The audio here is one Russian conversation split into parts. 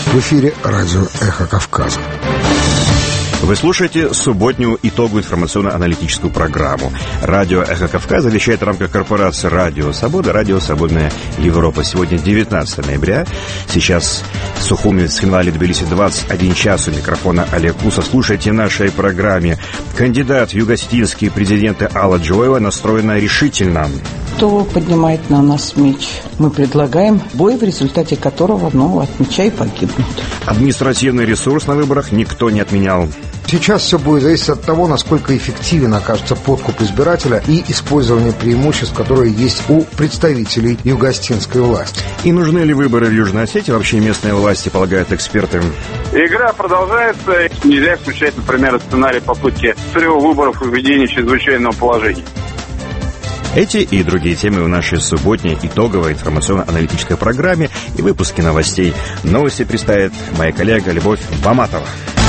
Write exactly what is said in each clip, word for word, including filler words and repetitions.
В эфире радио «Эхо Кавказа». Вы слушаете субботнюю итоговую информационно-аналитическую программу. Радио «Эхо Кавказа» вещает в рамках корпорации «Радио Свобода», «Радио Свободная Европа». Сегодня девятнадцатое ноября. Сейчас в Сухуми, Цхинвале, Тбилиси, двадцать один час. У микрофона Олег Куса. Слушайте в нашей программе. Кандидат в юго-осетинские президенты Алла Джоева настроена решительно. Кто поднимает на нас меч? Мы предлагаем бой, в результате которого, ну, от меча и погибнут. Административный ресурс на выборах никто не отменял. Сейчас все будет зависеть от того, насколько эффективен окажется подкуп избирателя и использование преимуществ, которые есть у представителей юго-осетинской власти. И нужны ли выборы в Южной Осетии? Вообще местные власти, полагают эксперты. Игра продолжается. Нельзя исключать, например, сценарий попытки срыва выборов и введения чрезвычайного положения. Эти и другие темы в нашей субботней итоговой информационно-аналитической программе и выпуске новостей. Новости представит моя коллега Любовь Баматова.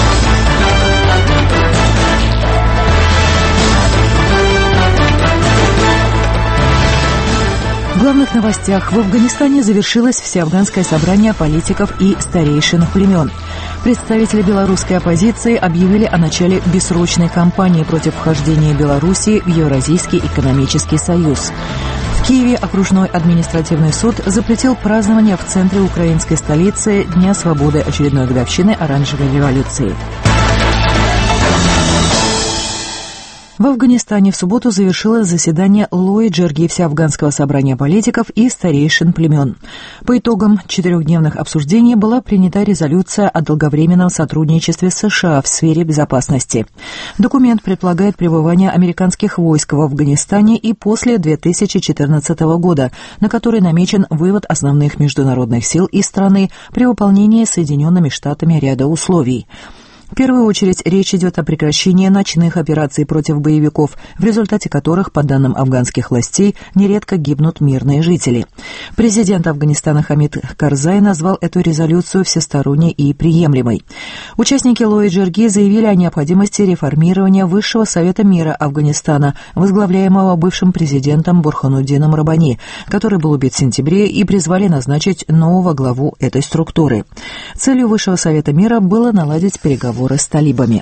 В главных новостях: в Афганистане завершилось всеафганское собрание политиков и старейшин племен. Представители белорусской оппозиции объявили о начале бессрочной кампании против вхождения Белоруссии в Евразийский экономический союз. В Киеве окружной административный суд запретил празднование в центре украинской столицы Дня свободы очередной годовщины Оранжевой революции. В Афганистане в субботу завершилось заседание Лои Джерги Всеафганского собрания политиков и старейшин племен. По итогам четырехдневных обсуждений была принята резолюция о долговременном сотрудничестве с США в сфере безопасности. Документ предполагает пребывание американских войск в Афганистане и после две тысячи четырнадцатого года, на который намечен вывод основных международных сил из страны при выполнении Соединенными Штатами ряда условий. В первую очередь речь идет о прекращении ночных операций против боевиков, в результате которых, по данным афганских властей, нередко гибнут мирные жители. Президент Афганистана Хамид Карзай назвал эту резолюцию всесторонней и приемлемой. Участники Лои Джерги заявили о необходимости реформирования Высшего совета мира Афганистана, возглавляемого бывшим президентом Бурхануддином Раббани, который был убит в сентябре, и призвали назначить нового главу этой структуры. Целью Высшего совета мира было наладить переговоры с талибами.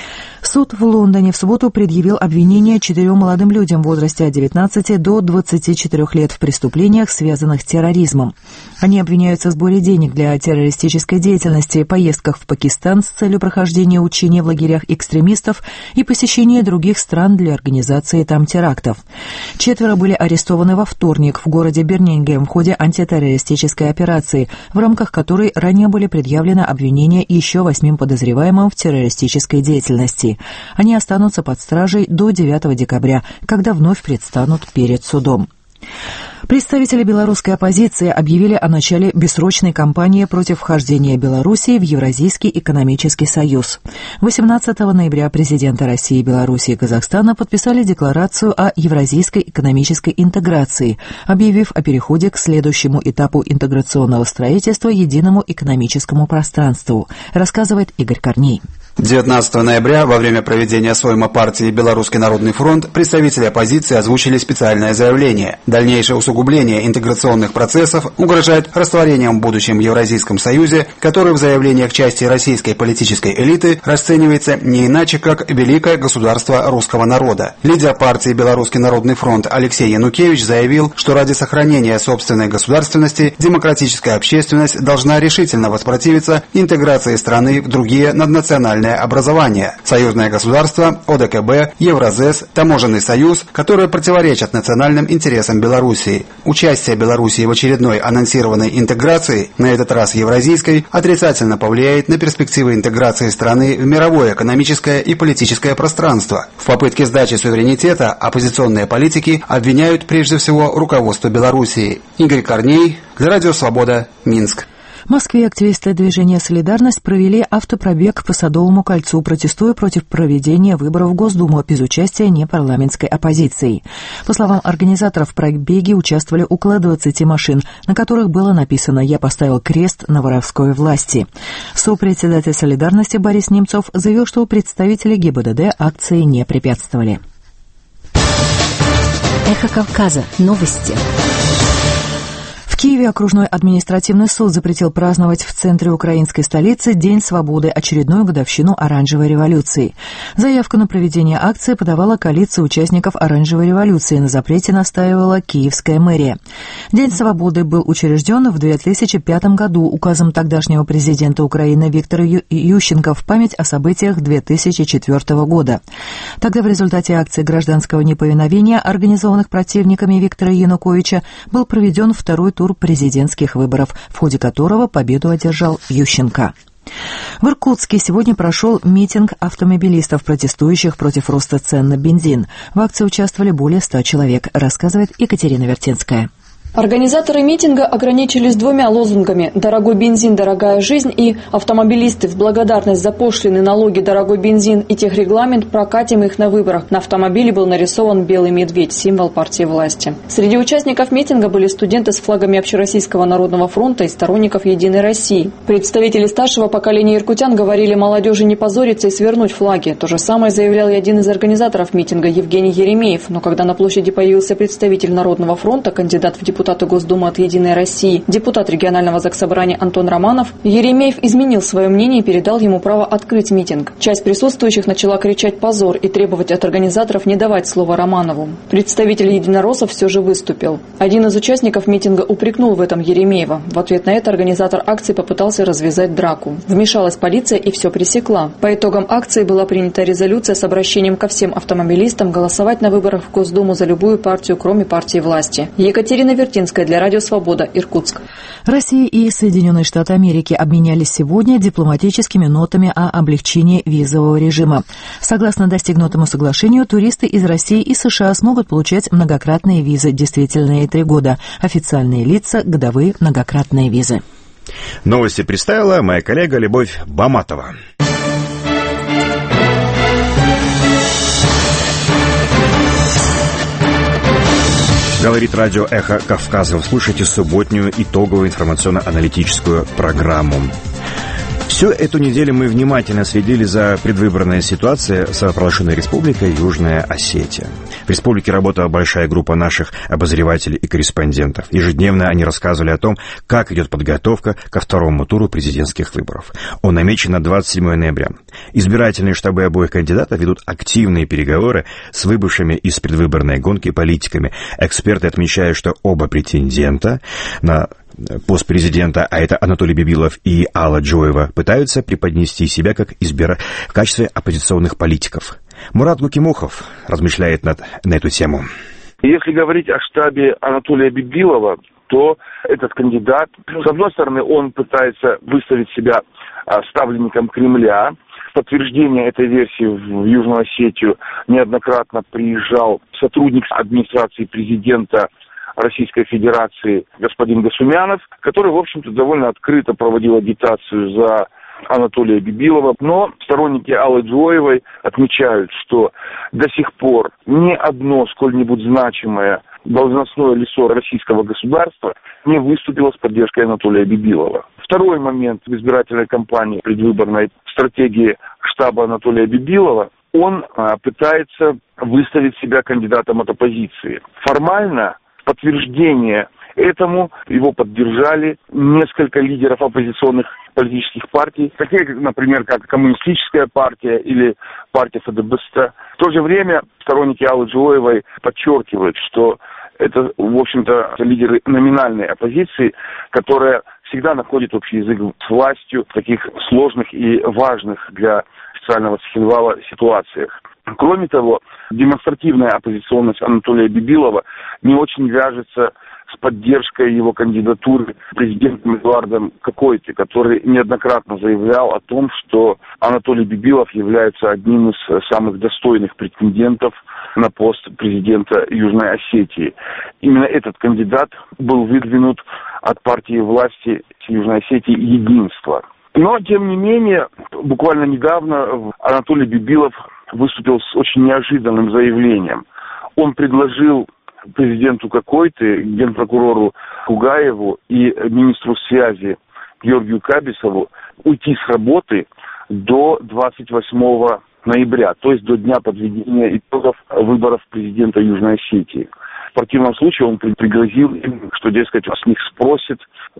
Суд в Лондоне в субботу предъявил обвинение четырем молодым людям в возрасте от девятнадцати до двадцати четырёх лет в преступлениях, связанных с терроризмом. Они обвиняются в сборе денег для террористической деятельности, поездках в Пакистан с целью прохождения учений в лагерях экстремистов и посещения других стран для организации там терактов. Четверо были арестованы во вторник в городе Бирмингем в ходе антитеррористической операции, в рамках которой ранее были предъявлены обвинения еще восьмим подозреваемым в террористической деятельности. Они останутся под стражей до девятого декабря, когда вновь предстанут перед судом. Представители белорусской оппозиции объявили о начале бессрочной кампании против вхождения Белоруссии в Евразийский экономический союз. восемнадцатого ноября президенты России, Беларуси и Казахстана подписали декларацию о евразийской экономической интеграции, объявив о переходе к следующему этапу интеграционного строительства единому экономическому пространству, рассказывает Игорь Корней. девятнадцатого ноября во время проведения сойма партии «Белорусский народный фронт» представители оппозиции озвучили специальное заявление. Дальнейшее усугубление интеграционных процессов угрожает растворением в будущем Евразийском союзе, который в заявлениях части российской политической элиты расценивается не иначе, как великое государство русского народа. Лидер партии «Белорусский народный фронт» Алексей Янукевич заявил, что ради сохранения собственной государственности демократическая общественность должна решительно воспротивиться интеграции страны в другие наднациональные образования, союзное государство, О Дэ Ка Бэ, Евразэс, Таможенный союз, которые противоречат национальным интересам Белоруссии. Участие Белоруссии в очередной анонсированной интеграции, на этот раз евразийской, отрицательно повлияет на перспективы интеграции страны в мировое экономическое и политическое пространство. В попытке сдачи суверенитета оппозиционные политики обвиняют прежде всего руководство Белоруссии. Игорь Корней, для Радио Свобода, Минск. В Москве активисты движения «Солидарность» провели автопробег по Садовому кольцу, протестуя против проведения выборов в Госдуму без участия непарламентской оппозиции. По словам организаторов, в пробеге участвовали около двадцати машин, на которых было написано «Я поставил крест на воровской власти». Сопредседатель «Солидарности» Борис Немцов заявил, что представители Гэ Бэ Дэ Дэ акции не препятствовали. Эхо Кавказа. Новости. Киеве окружной административный суд запретил праздновать в центре украинской столицы День свободы, очередную годовщину Оранжевой революции. Заявку на проведение акции подавала коалиция участников Оранжевой революции. На запрете настаивала киевская мэрия. День свободы был учрежден в две тысячи пятом году указом тогдашнего президента Украины Виктора Ю- Ющенко в память о событиях две тысячи четвёртого года. Тогда в результате акций гражданского неповиновения, организованных противниками Виктора Януковича, был проведен второй тур президентских выборов, в ходе которого победу одержал Ющенко. В Иркутске сегодня прошел митинг автомобилистов, протестующих против роста цен на бензин. В акции участвовали более ста человек, рассказывает Екатерина Вертинская. Организаторы митинга ограничились двумя лозунгами «Дорогой бензин, дорогая жизнь» и «Автомобилисты в благодарность за пошлины, налоги, дорогой бензин и техрегламент прокатим их на выборах». На автомобиле был нарисован белый медведь, символ партии власти. Среди участников митинга были студенты с флагами Общероссийского народного фронта и сторонников «Единой России». Представители старшего поколения иркутян говорили молодежи не позориться и свернуть флаги. То же самое заявлял и один из организаторов митинга Евгений Еремеев. Но когда на площади появился представитель Народного фронта, кандидат в депутаты, депутата Госдумы от «Единой России», депутат регионального заксобрания Антон Романов, Еремеев изменил свое мнение и передал ему право открыть митинг. Часть присутствующих начала кричать «позор» и требовать от организаторов не давать слова Романову. Представитель единороссов все же выступил. Один из участников митинга упрекнул в этом Еремеева. В ответ на это организатор акции попытался развязать драку. Вмешалась полиция и все пресекла. По итогам акции была принята резолюция с обращением ко всем автомобилистам голосовать на выборах в Госдуму за любую партию, кроме партии власти. Екатерина Вертинская для Радио Свобода, Иркутск. Россия и Соединенные Штаты Америки обменялись сегодня дипломатическими нотами о облегчении визового режима. Согласно достигнутому соглашению, туристы из России и США смогут получать многократные визы, действительные три года. Официальные лица – годовые многократные визы. Новости представила моя коллега Любовь Баматова. Говорит радио «Эхо Кавказа». Вы слушаете субботнюю итоговую информационно-аналитическую программу. Всю эту неделю мы внимательно следили за предвыборной ситуацией с самопровозглашенной республикой Южная Осетия. В республике работала большая группа наших обозревателей и корреспондентов. Ежедневно они рассказывали о том, как идет подготовка ко второму туру президентских выборов. Он намечен на двадцать седьмого ноября. Избирательные штабы обоих кандидатов ведут активные переговоры с выбывшими из предвыборной гонки политиками. Эксперты отмечают, что оба претендента на пост президента, а это Анатолий Бибилов и Алла Джоева, пытаются преподнести себя как избира... в качестве оппозиционных политиков. Мурат Гукимухов размышляет над... на эту тему. Если говорить о штабе Анатолия Бибилова, то этот кандидат, с одной стороны, он пытается выставить себя ставленником Кремля. В подтверждение этой версии в Южную Осетию неоднократно приезжал сотрудник администрации президента Российской Федерации господин Гасумянов, который, в общем-то, довольно открыто проводил агитацию за Анатолия Бибилова. Но сторонники Аллы Джоевой отмечают, что до сих пор ни одно сколь-нибудь значимое должностное лицо российского государства не выступило с поддержкой Анатолия Бибилова. Второй момент в избирательной кампании предвыборной стратегии штаба Анатолия Бибилова – он а, пытается выставить себя кандидатом от оппозиции. Формально подтверждение этому его поддержали несколько лидеров оппозиционных политических партий, такие, например, как Коммунистическая партия или партия ФДБСТ. В то же время сторонники Аллы Джоевой подчеркивают, что это, в общем-то, лидеры номинальной оппозиции, которая всегда находит общий язык с властью в таких сложных и важных для официального Цхинвала ситуациях. Кроме того, демонстративная оппозиционность Анатолия Бибилова не очень вяжется с поддержкой его кандидатуры президентом Эдуардом Кокойты, который неоднократно заявлял о том, что Анатолий Бибилов является одним из самых достойных претендентов на пост президента Южной Осетии. Именно этот кандидат был выдвинут от партии власти Южной Осетии «Единство». Но, тем не менее, буквально недавно Анатолий Бибилов выступил с очень неожиданным заявлением. Он предложил президенту Кокойты, генпрокурору Кугаеву и министру связи Георгию Кабисову уйти с работы до двадцать восьмого ноября, то есть до дня подведения итогов выборов президента Южной Осетии. В противном случае он пригрозил им, что, дескать, с них спросит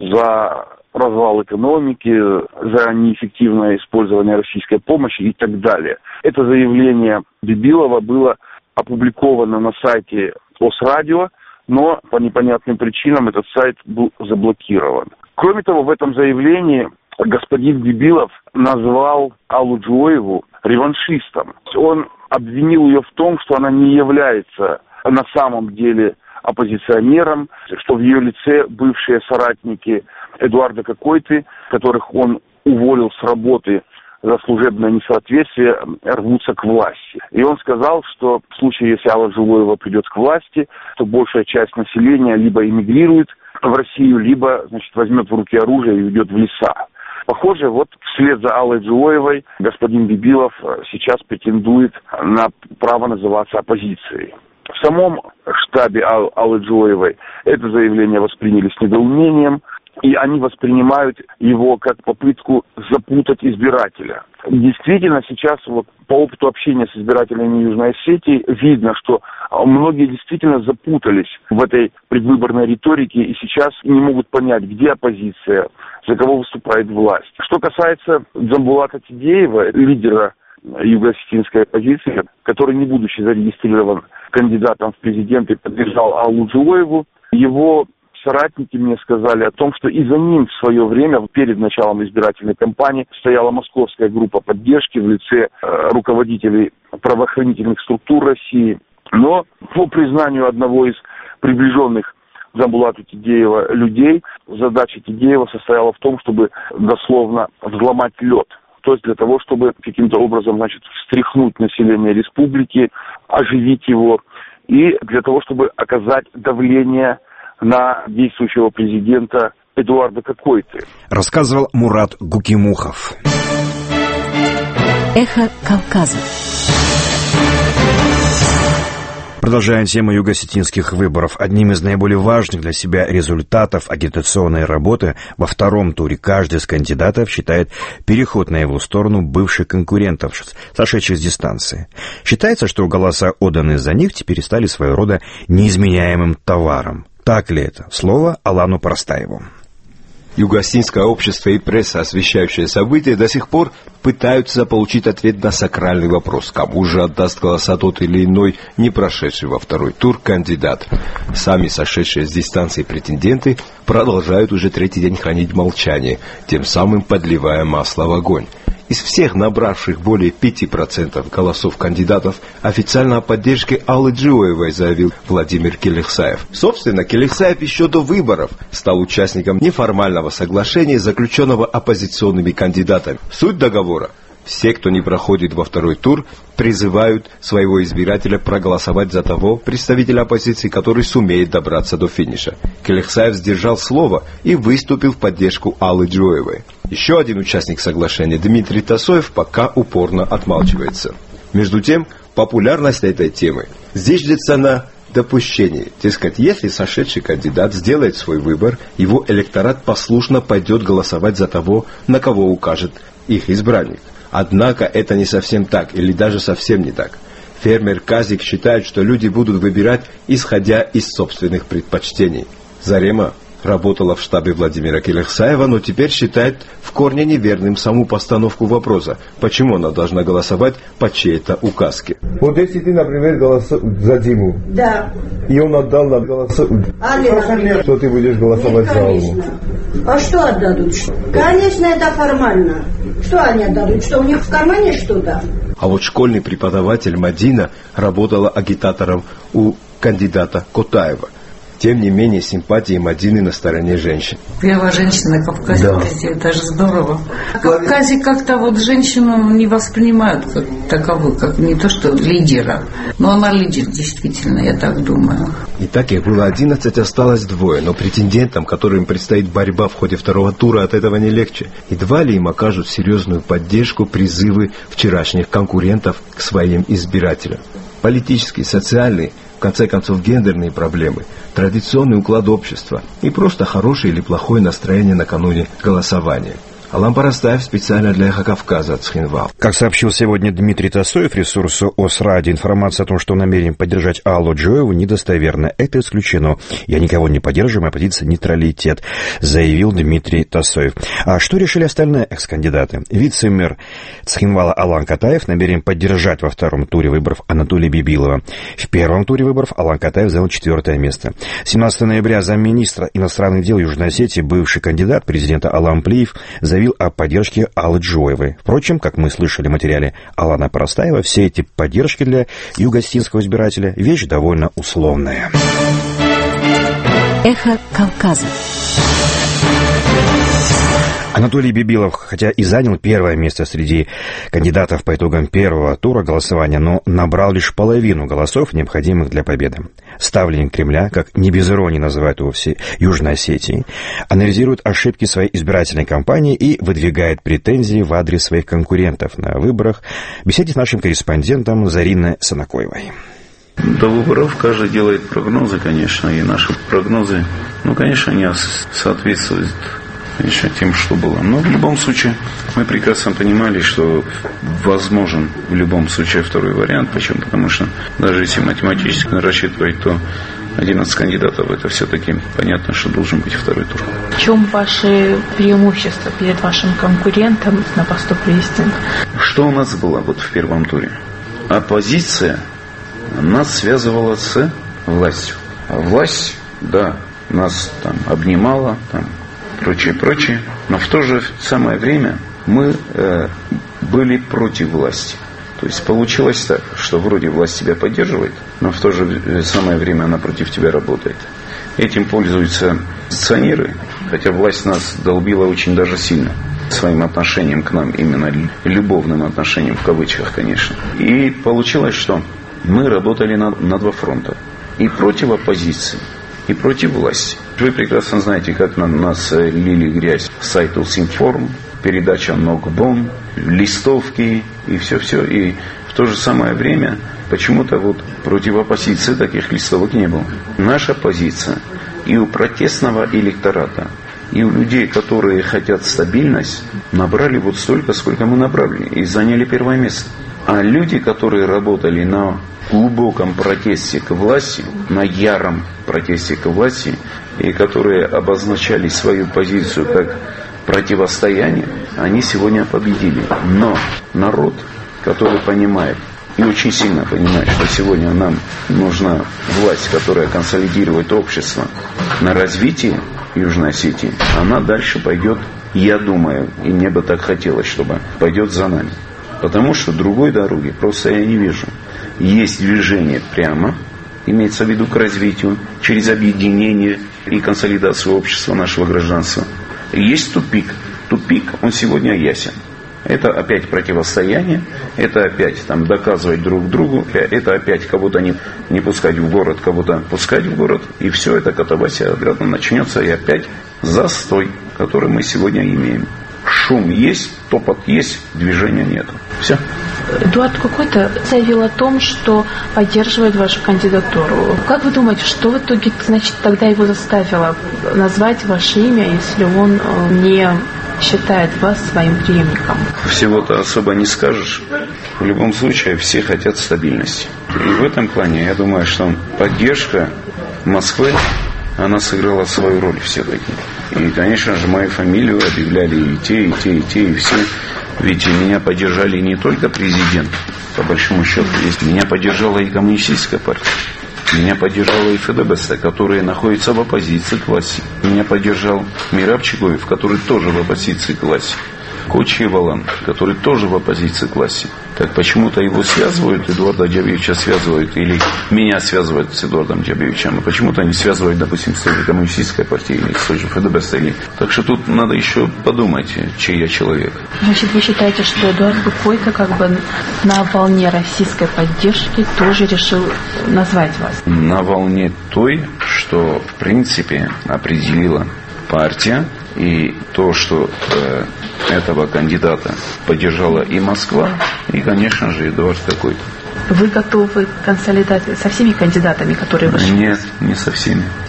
за развал экономики, за неэффективное использование российской помощи и так далее. Это заявление Бибилова было опубликовано на сайте ОСРадио, но по непонятным причинам этот сайт был заблокирован. Кроме того, в этом заявлении господин Бибилов назвал Аллу Джуоеву реваншистом. Он обвинил ее в том, что она не является на самом деле оппозиционером, что в ее лице бывшие соратники Эдуарда Кокойты, которых он уволил с работы за служебное несоответствие, рвутся к власти. И он сказал, что в случае, если Алла Джуоева придет к власти, то большая часть населения либо эмигрирует в Россию, либо, значит, возьмет в руки оружие и уйдет в леса. Похоже, вот вслед за Аллой Джуоевой господин Бибилов сейчас претендует на право называться оппозицией. В самом штабе Ал- Аллы Джуоевой это заявление восприняли с недоумением, и они воспринимают его как попытку запутать избирателя. Действительно, сейчас вот, по опыту общения с избирателями Южной Осетии видно, что многие действительно запутались в этой предвыборной риторике и сейчас не могут понять, где оппозиция, за кого выступает власть. Что касается Дзамбулата Тидеева, лидера юго-осетинской оппозиции, который, не будучи зарегистрирован кандидатом в президенты, поддержал Аллу Джуоеву, его соратники мне сказали о том, что и за ним в свое время, перед началом избирательной кампании, стояла московская группа поддержки в лице э, руководителей правоохранительных структур России. Но по признанию одного из приближенных Дзамбулату Тидеева людей, задача Тидеева состояла в том, чтобы дословно взломать лед. То есть для того, чтобы каким-то образом, значит, встряхнуть население республики, оживить его, и для того, чтобы оказать давление на действующего президента Эдуарда Кокойты. Рассказывал Мурат Гукимухов. Эхо Кавказа. Продолжаем тему юго-осетинских выборов. Одним из наиболее важных для себя результатов агитационной работы во втором туре каждый из кандидатов считает переход на его сторону бывших конкурентов, сошедших с дистанции. Считается, что голоса, отданные за них, теперь стали своего рода неизменяемым товаром. Так ли это? Слово Алану Простаеву. Юго-осетинское общество и пресса, освещающие события, до сих пор пытаются получить ответ на сакральный вопрос, кому же отдаст голоса тот или иной, не прошедший во второй тур кандидат. Сами сошедшие с дистанции претенденты продолжают уже третий день хранить молчание, тем самым подливая масло в огонь. Из всех набравших более пяти процентов голосов кандидатов официально о поддержке Аллы Джуоевой заявил Владимир Келихсаев. Собственно, Келихсаев еще до выборов стал участником неформального соглашения, заключенного оппозиционными кандидатами. Суть договора: все, кто не проходит во второй тур, призывают своего избирателя проголосовать за того представителя оппозиции, который сумеет добраться до финиша. Келихсаев сдержал слово и выступил в поддержку Аллы Джуоевой. Еще один участник соглашения, Дмитрий Тасоев, пока упорно отмалчивается. Между тем, популярность этой темы здесь держится на допущении. Дескать, если сошедший кандидат сделает свой выбор, его электорат послушно пойдет голосовать за того, на кого укажет их избранник. Однако это не совсем так, или даже совсем не так. Фермер Казик считает, что люди будут выбирать, исходя из собственных предпочтений. Зарема работала в штабе Владимира Келихсаева, но теперь считает в корне неверным саму постановку вопроса, почему она должна голосовать по чьей-то указке. Вот если ты, например, голосуешь за Диму, да, и он отдал на голос, Алина, что ты будешь голосовать за Аллу? А что отдадут? Конечно, это формально. Что они отдадут? Что у них в кармане что-то? А вот школьный преподаватель Мадина работала агитатором у кандидата Котаева. Тем не менее, симпатии Мадины на стороне женщин. Первая женщина на Кавказе, да. Это же здорово. На Кавказе как-то вот женщину не воспринимают как таковую, как не то что лидера. Но она лидер, действительно, я так думаю. Итак, их было одиннадцать, осталось двое. Но претендентам, которым предстоит борьба в ходе второго тура, от этого не легче. Едва ли им окажут серьезную поддержку призывы вчерашних конкурентов к своим избирателям. Политические, социальные, в конце концов, гендерные проблемы, традиционный уклад общества и просто хорошее или плохое настроение накануне голосования. Алан Парастаев специально для «Эхо Кавказа» Цхинвал. Как сообщил сегодня Дмитрий Тасоев ресурсу ОСРАДИо, информация о том, что намерен поддержать Аллу Джоеву, недостоверна. Это исключено. Я никого не поддерживаю, моя позиция нейтралитет, заявил Дмитрий Тасоев. А что решили остальные экс-кандидаты? Вице-мэр Цхинвала Алан Катаев намерен поддержать во втором туре выборов Анатолия Бибилова. В первом туре выборов Алан Катаев занял четвертое место. семнадцатого ноября замминистра иностранных дел Южной Осетии, бывший кандидат президента Алан Плиев, заявил о поддержке Аллы Джоевой. Впрочем, как мы слышали в материале Алана Парастаева, все эти поддержки для юго-осетинского избирателя — вещь довольно условная. Эхо Кавказа. Анатолий Бибилов, хотя и занял первое место среди кандидатов по итогам первого тура голосования, но набрал лишь половину голосов, необходимых для победы. Ставленник Кремля, как не без иронии называют его все Южной Осетии, анализирует ошибки своей избирательной кампании и выдвигает претензии в адрес своих конкурентов на выборах. В беседе с нашим корреспондентом Зариной Санакоевой. До выборов каждый делает прогнозы, конечно, и наши прогнозы, ну, конечно, они соответствуют еще тем, что было. Но в любом случае мы прекрасно понимали, что возможен в любом случае второй вариант. Почему? Потому что даже если математически рассчитывать, то одиннадцать кандидатов, это все-таки понятно, что должен быть второй тур. В чем ваши преимущества перед вашим конкурентом на посту президента? Что у нас было вот в первом туре? Оппозиция нас связывала с властью. А власть, да, нас там обнимала, там, прочее, прочее. Но в то же самое время мы э, были против власти. То есть получилось так, что вроде власть тебя поддерживает, но в то же самое время она против тебя работает. Этим пользуются оппозиционеры, хотя власть нас долбила очень даже сильно своим отношением к нам, именно любовным отношением в кавычках, конечно. И получилось, что мы работали на, на два фронта. И против оппозиции, и против власти. Вы прекрасно знаете, как на нас лили грязь сайт Улсинформ, передача Нокбон, листовки и все-все. И в то же самое время почему-то вот против оппозиции таких листовок не было. Наша позиция и у протестного электората, и у людей, которые хотят стабильность, набрали вот столько, сколько мы набрали, и заняли первое место. А люди, которые работали на глубоком протесте к власти, на яром протесте к власти, и которые обозначали свою позицию как противостояние, они сегодня победили. Но народ, который понимает, и очень сильно понимает, что сегодня нам нужна власть, которая консолидирует общество на развитие Южной Осетии, она дальше пойдет, я думаю, и мне бы так хотелось, чтобы пойдет за нами. Потому что другой дороги просто я не вижу. Есть движение прямо, имеется в виду к развитию, через объединение и консолидацию общества нашего гражданства. Есть тупик. Тупик, он сегодня ясен. Это опять противостояние, это опять там, доказывать друг другу, это опять кого-то не, не пускать в город, кого-то пускать в город. И все это катавасия обратно начнется, и опять застой, который мы сегодня имеем. Шум есть, топот есть, движения нет. Все. Эдуард Кукойто заявил о том, что поддерживает вашу кандидатуру. Как вы думаете, что в итоге, значит, тогда его заставило назвать ваше имя, если он не считает вас своим преемником? Всего-то особо не скажешь. В любом случае, все хотят стабильности. И в этом плане, я думаю, что поддержка Москвы, она сыграла свою роль все-таки. И, конечно же, мою фамилию объявляли и те, и те, и те, и все. Ведь меня поддержали не только президент, по большому счету. Меня поддержала и коммунистическая партия. Меня поддержала и ФДБС, которые находятся в оппозиции к власти. Меня поддержал Мираб Чигоев, который тоже в оппозиции к власти. Кочи Валан, который тоже в оппозиции к власти. Так почему-то его связывают, Эдуарда Джабиевича связывают, или меня связывают с Эдуардом Джабиевичем, а почему-то они связывают, допустим, с той же коммунистической партией, или с той же ФДБС. Или... Так что тут надо еще подумать, чей я человек. Значит, вы считаете, что Эдуард Кукойто как бы на волне российской поддержки тоже решил назвать вас? На волне той, что в принципе определила партия, и то, что э, этого кандидата поддержала и Москва, и, конечно же, Эдуард Кукойто. Вы готовы к консолидации со всеми кандидатами, которые вышли? Нет, не со всеми.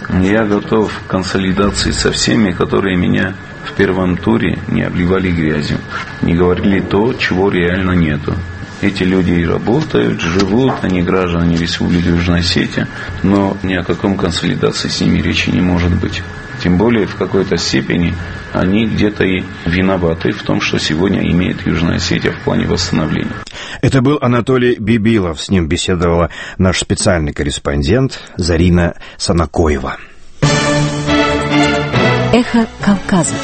Я готов к консолидации со всеми, которые меня в первом туре не обливали грязью, не говорили то, чего реально нету. Эти люди работают, живут, они граждане Республики Южной Осетия, но ни о каком консолидации с ними речи не может быть. Тем более в какой-то степени они где-то и виноваты в том, что сегодня имеет Южная Осетия в плане восстановления. Это был Анатолий Бибилов. С ним беседовала наш специальный корреспондент Зарина Санакоева. Эхо Кавказа.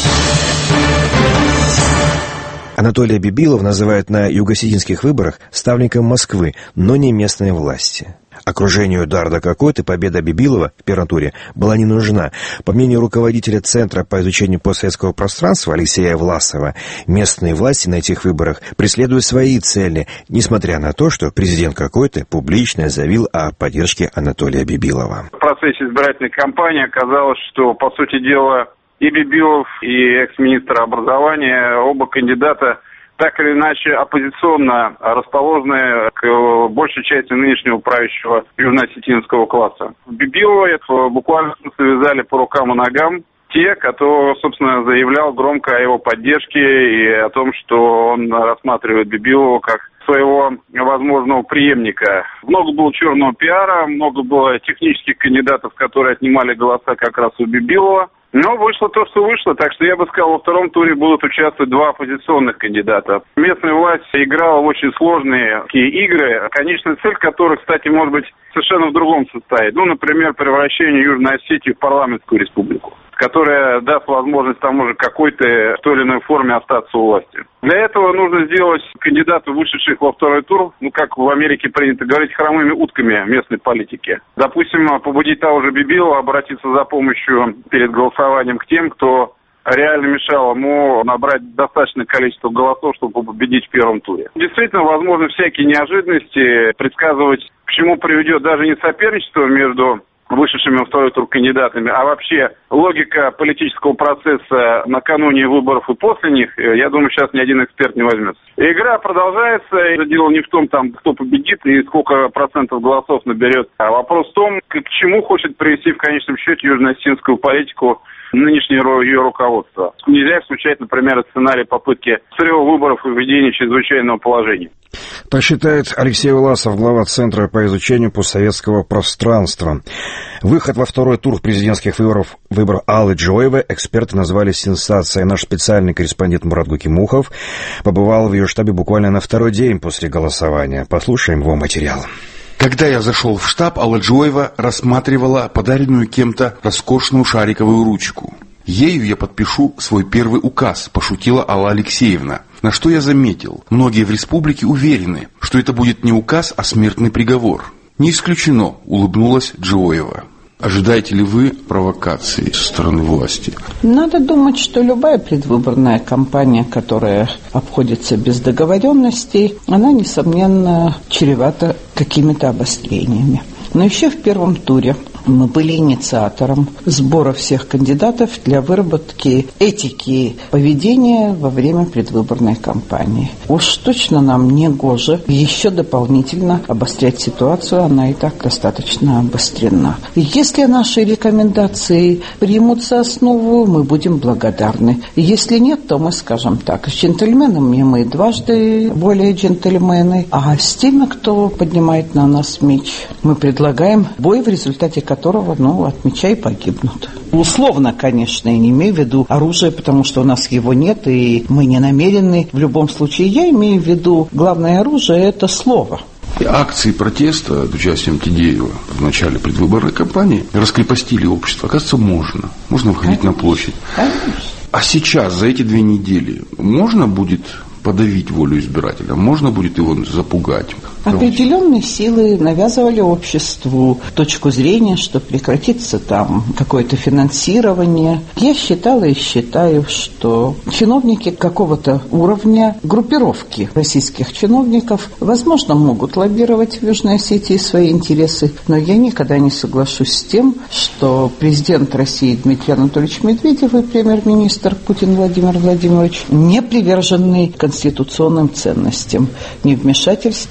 Анатолия Бибилов называют на юго-осетинских выборах ставленником Москвы, но не местной власти. Окружению Эдуарда Кокойты победа Бибилова в первом туре была не нужна. По мнению руководителя Центра по изучению постсоветского пространства Алексея Власова, местные власти на этих выборах преследуют свои цели, несмотря на то, что президент Кокойты публично заявил о поддержке Анатолия Бибилова. В процессе избирательной кампании оказалось, что, по сути дела, и Бибилов, и экс-министр образования, оба кандидата так или иначе оппозиционно расположены к большей части нынешнего правящего южно-осетинского класса. Бибилова буквально связали по рукам и ногам те, кто, собственно, заявлял громко о его поддержке и о том, что он рассматривает Бибилова как своего возможного преемника. Много было черного пиара, много было технических кандидатов, которые отнимали голоса как раз у Бибилова. Но вышло то, что вышло, так что я бы сказал, во втором туре будут участвовать два оппозиционных кандидата. Местная власть играла в очень сложные такие игры, конечная цель которых, кстати, может быть совершенно в другом состоит. Ну, например, превращение Южной Осетии в парламентскую республику, которая даст возможность тому же какой-то в той или иной форме остаться у власти. Для этого нужно сделать кандидатов, вышедших во второй тур, ну, как в Америке принято говорить, хромыми утками местной политики. Допустим, побудить того же Бибилова обратиться за помощью перед голосованием к тем, кто реально мешал ему набрать достаточное количество голосов, чтобы победить в первом туре. Действительно, возможно, всякие неожиданности, предсказывать, к чему приведет даже не соперничество между вышедшими во второй тур кандидатами, а вообще логика политического процесса накануне выборов и после них, я думаю, сейчас ни один эксперт не возьмется. Игра продолжается, и дело не в том, там, кто победит и сколько процентов голосов наберет, а вопрос в том, к чему хочет привести в конечном счете южно-осетинскую политику нынешнее ее руководство. Нельзя исключать, например, сценарий попытки срыва выборов и введения чрезвычайного положения. Так считает Алексей Власов, глава Центра по изучению постсоветского пространства. Выход во второй тур президентских выборов, выбор Аллы Джоевой, эксперты назвали сенсацией. Наш специальный корреспондент Мурат Гукимухов побывал в ее штабе буквально на второй день после голосования. Послушаем его материал. Когда я зашел в штаб, Алла Джоева рассматривала подаренную кем-то роскошную шариковую ручку. Ею я подпишу свой первый указ, пошутила Алла Алексеевна. На что я заметил, многие в республике уверены, что это будет не указ, а смертный приговор. Не исключено, улыбнулась Джоева. Ожидаете ли вы провокации со стороны власти? Надо думать, что любая предвыборная кампания, которая обходится без договоренностей, она, несомненно, чревата какими-то обострениями. Но еще в первом туре мы были инициатором сбора всех кандидатов для выработки этики поведения во время предвыборной кампании. Уж точно нам не гоже еще дополнительно обострять ситуацию, она и так достаточно обострена. Если наши рекомендации примут за основу, мы будем благодарны. Если нет, то мы скажем так: с джентльменами мы дважды более джентльмены, а с теми, кто поднимает на нас меч, мы предлагаем бой, в результате которого, ну, от меча и погибнут. Условно, конечно, я не имею в виду оружие, потому что у нас его нет, и мы не намерены. В любом случае, я имею в виду, главное оружие – это слово. Акции протеста с участием Тидеева в начале предвыборной кампании раскрепостили общество. Оказывается, можно. Можно выходить Конечно. на площадь. Конечно. А сейчас, за эти две недели, можно будет подавить волю избирателя? Можно будет его запугать? Определенные силы навязывали обществу точку зрения, что прекратится там какое-то финансирование. Я считала и считаю, что чиновники какого-то уровня, группировки российских чиновников, возможно, могут лоббировать в Южной Осетии свои интересы, но я никогда не соглашусь с тем, что президент России Дмитрий Анатольевич Медведев и премьер-министр Путин Владимир Владимирович не привержены конституционным ценностям, невмешательства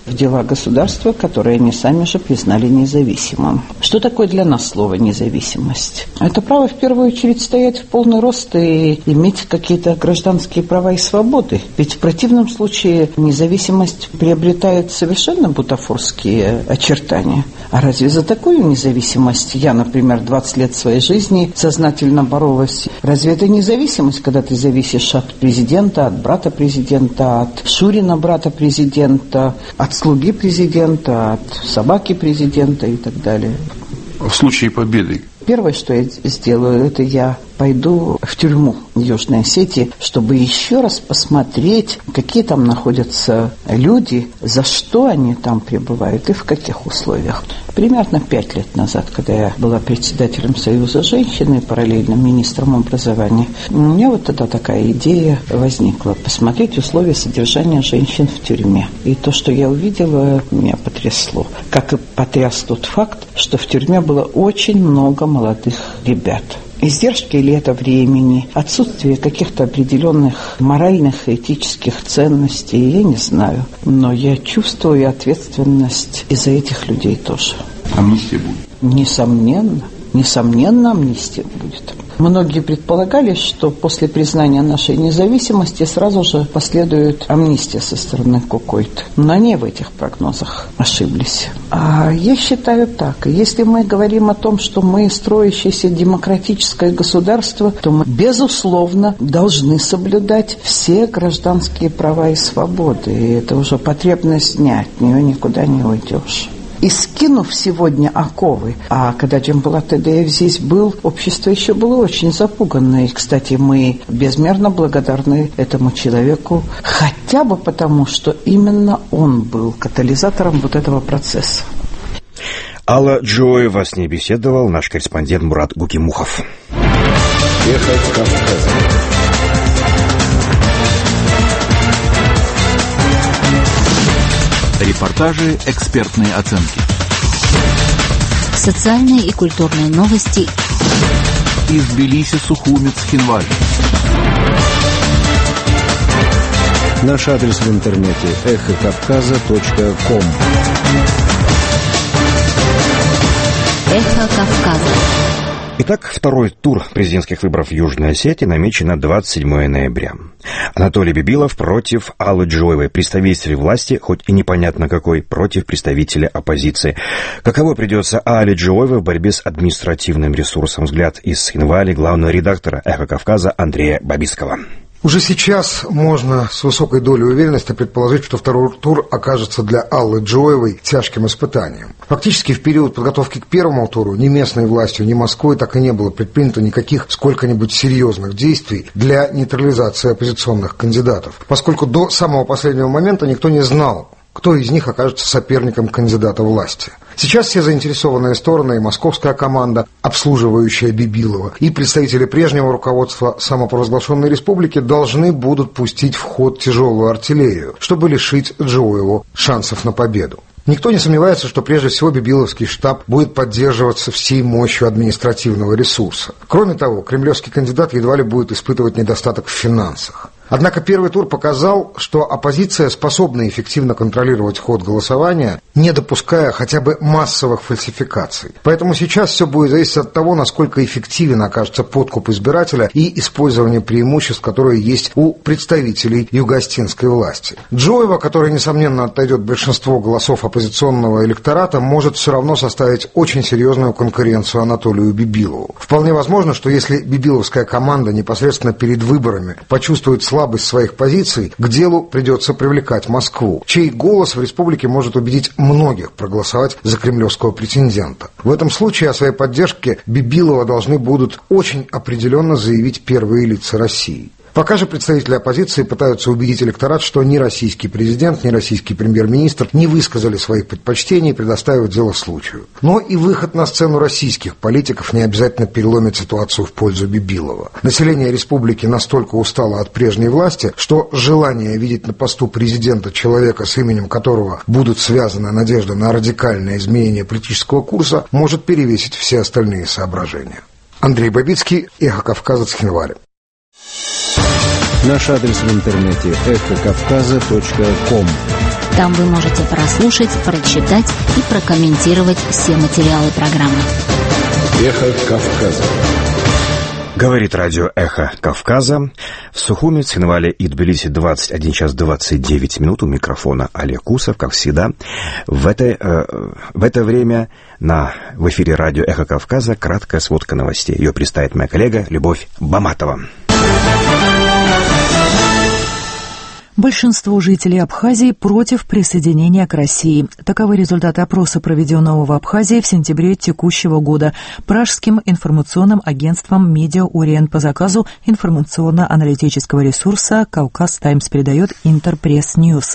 в дела государства, которые они сами же признали независимым. Что такое для нас слово «независимость»? Это право в первую очередь стоять в полный рост и иметь какие-то гражданские права и свободы. Ведь в противном случае независимость приобретает совершенно бутафорские очертания. А разве за такую независимость я, например, двадцать лет своей жизни сознательно боролась? Разве это независимость, когда ты зависишь от президента, от брата президента, от Шурина, брата президента, от слуги президента, от собаки президента и так далее? В случае победы? Первое, что я сделаю, это я пойду в тюрьму Южной Осетии, чтобы еще раз посмотреть, какие там находятся люди, за что они там пребывают и в каких условиях. Примерно пять лет назад, когда я была председателем Союза женщин и параллельно министром образования, у меня вот тогда такая идея возникла – посмотреть условия содержания женщин в тюрьме. И то, что я увидела, меня потрясло. Как и потряс тот факт, что в тюрьме было очень много молодых ребят. Издержки ли это времени, отсутствие каких-то определенных моральных и этических ценностей, я не знаю. Но я чувствую ответственность и за этих людей тоже. Амнистия будет? Несомненно. Несомненно, амнистия будет. Многие предполагали, что после признания нашей независимости сразу же последует амнистия со стороны Кукойт. Но они в этих прогнозах ошиблись. А я считаю так. Если мы говорим о том, что мы строящееся демократическое государство, то мы, безусловно, должны соблюдать все гражданские права и свободы. И это уже потребность дня, от нее никуда не уйдешь. И скинув сегодня оковы, а когда Джамбулат Тадеев здесь был, общество еще было очень запуганное. И, кстати, мы безмерно благодарны этому человеку, хотя бы потому, что именно он был катализатором вот этого процесса. Алла Джоева с ней беседовал наш корреспондент Мурат Гукимухов. Эхо Кавказа. Репортажи, экспертные оценки. Социальные и культурные новости. Из Тбилиси, Сухумец, Хинвали. Наш адрес в интернете эхо кавказа точка ком. Эхо Кавказа. Итак, второй тур президентских выборов в Южной Осетии намечен на двадцать седьмое ноября. Анатолий Бибилов против Аллы Джоевой, представитель власти, хоть и непонятно какой, против представителя оппозиции. Каково придется Алле Джоевой в борьбе с административным ресурсом? Взгляд из Хинвали главного редактора «Эхо Кавказа» Андрея Бабицкого. Уже сейчас можно с высокой долей уверенности предположить, что второй тур окажется для Аллы Джоевой тяжким испытанием. Фактически в период подготовки к первому туру ни местной властью, ни Москвой так и не было предпринято никаких сколько-нибудь серьезных действий для нейтрализации оппозиционных кандидатов, поскольку до самого последнего момента никто не знал, кто из них окажется соперником кандидата власти. Сейчас все заинтересованные стороны, и московская команда, обслуживающая Бибилова, и представители прежнего руководства самопровозглашенной республики должны будут пустить в ход тяжелую артиллерию, чтобы лишить Джоеву шансов на победу. Никто не сомневается, что прежде всего Бибиловский штаб будет поддерживаться всей мощью административного ресурса. Кроме того, кремлевский кандидат едва ли будет испытывать недостаток в финансах. Однако первый тур показал, что оппозиция способна эффективно контролировать ход голосования, не допуская хотя бы массовых фальсификаций. Поэтому сейчас все будет зависеть от того, насколько эффективен окажется подкуп избирателя и использование преимуществ, которые есть у представителей юго-осетинской власти. Джоева, которая, несомненно, отойдет большинство голосов оппозиционного электората, может все равно составить очень серьезную конкуренцию Анатолию Бибилову. Вполне возможно, что если бибиловская команда непосредственно перед выборами почувствует слабость слабость своих позиций, к делу придется привлекать Москву, чей голос в республике может убедить многих проголосовать за кремлевского претендента. В этом случае о своей поддержке Бибилова должны будут очень определенно заявить первые лица России. Пока же представители оппозиции пытаются убедить электорат, что ни российский президент, ни российский премьер-министр не высказали своих предпочтений и предоставят дело случаю. Но и выход на сцену российских политиков не обязательно переломит ситуацию в пользу Бибилова. Население республики настолько устало от прежней власти, что желание видеть на посту президента человека, с именем которого будут связаны надежды на радикальное изменение политического курса, может перевесить все остальные соображения. Андрей Бабицкий, Эхо Кавказа, Цхинвали. Наш адрес в интернете эхо кавказа точка ком. Там вы можете прослушать, прочитать и прокомментировать все материалы программы. Эхо Кавказа. Говорит радио «Эхо Кавказа». В Сухуми, Цхинвале и Тбилиси двадцать один час двадцать девять минут. У микрофона Олег Кусов, как всегда. В это, э, в это время на, в эфире радио «Эхо Кавказа» краткая сводка новостей. Ее представит моя коллега Любовь Баматова. Большинство жителей Абхазии против присоединения к России. Таковы результаты опроса, проведенного в Абхазии в сентябре текущего года пражским информационным агентством «Медиа Ориент» по заказу информационно-аналитического ресурса «Кавказ Таймс», передает Интерпресс Ньюс.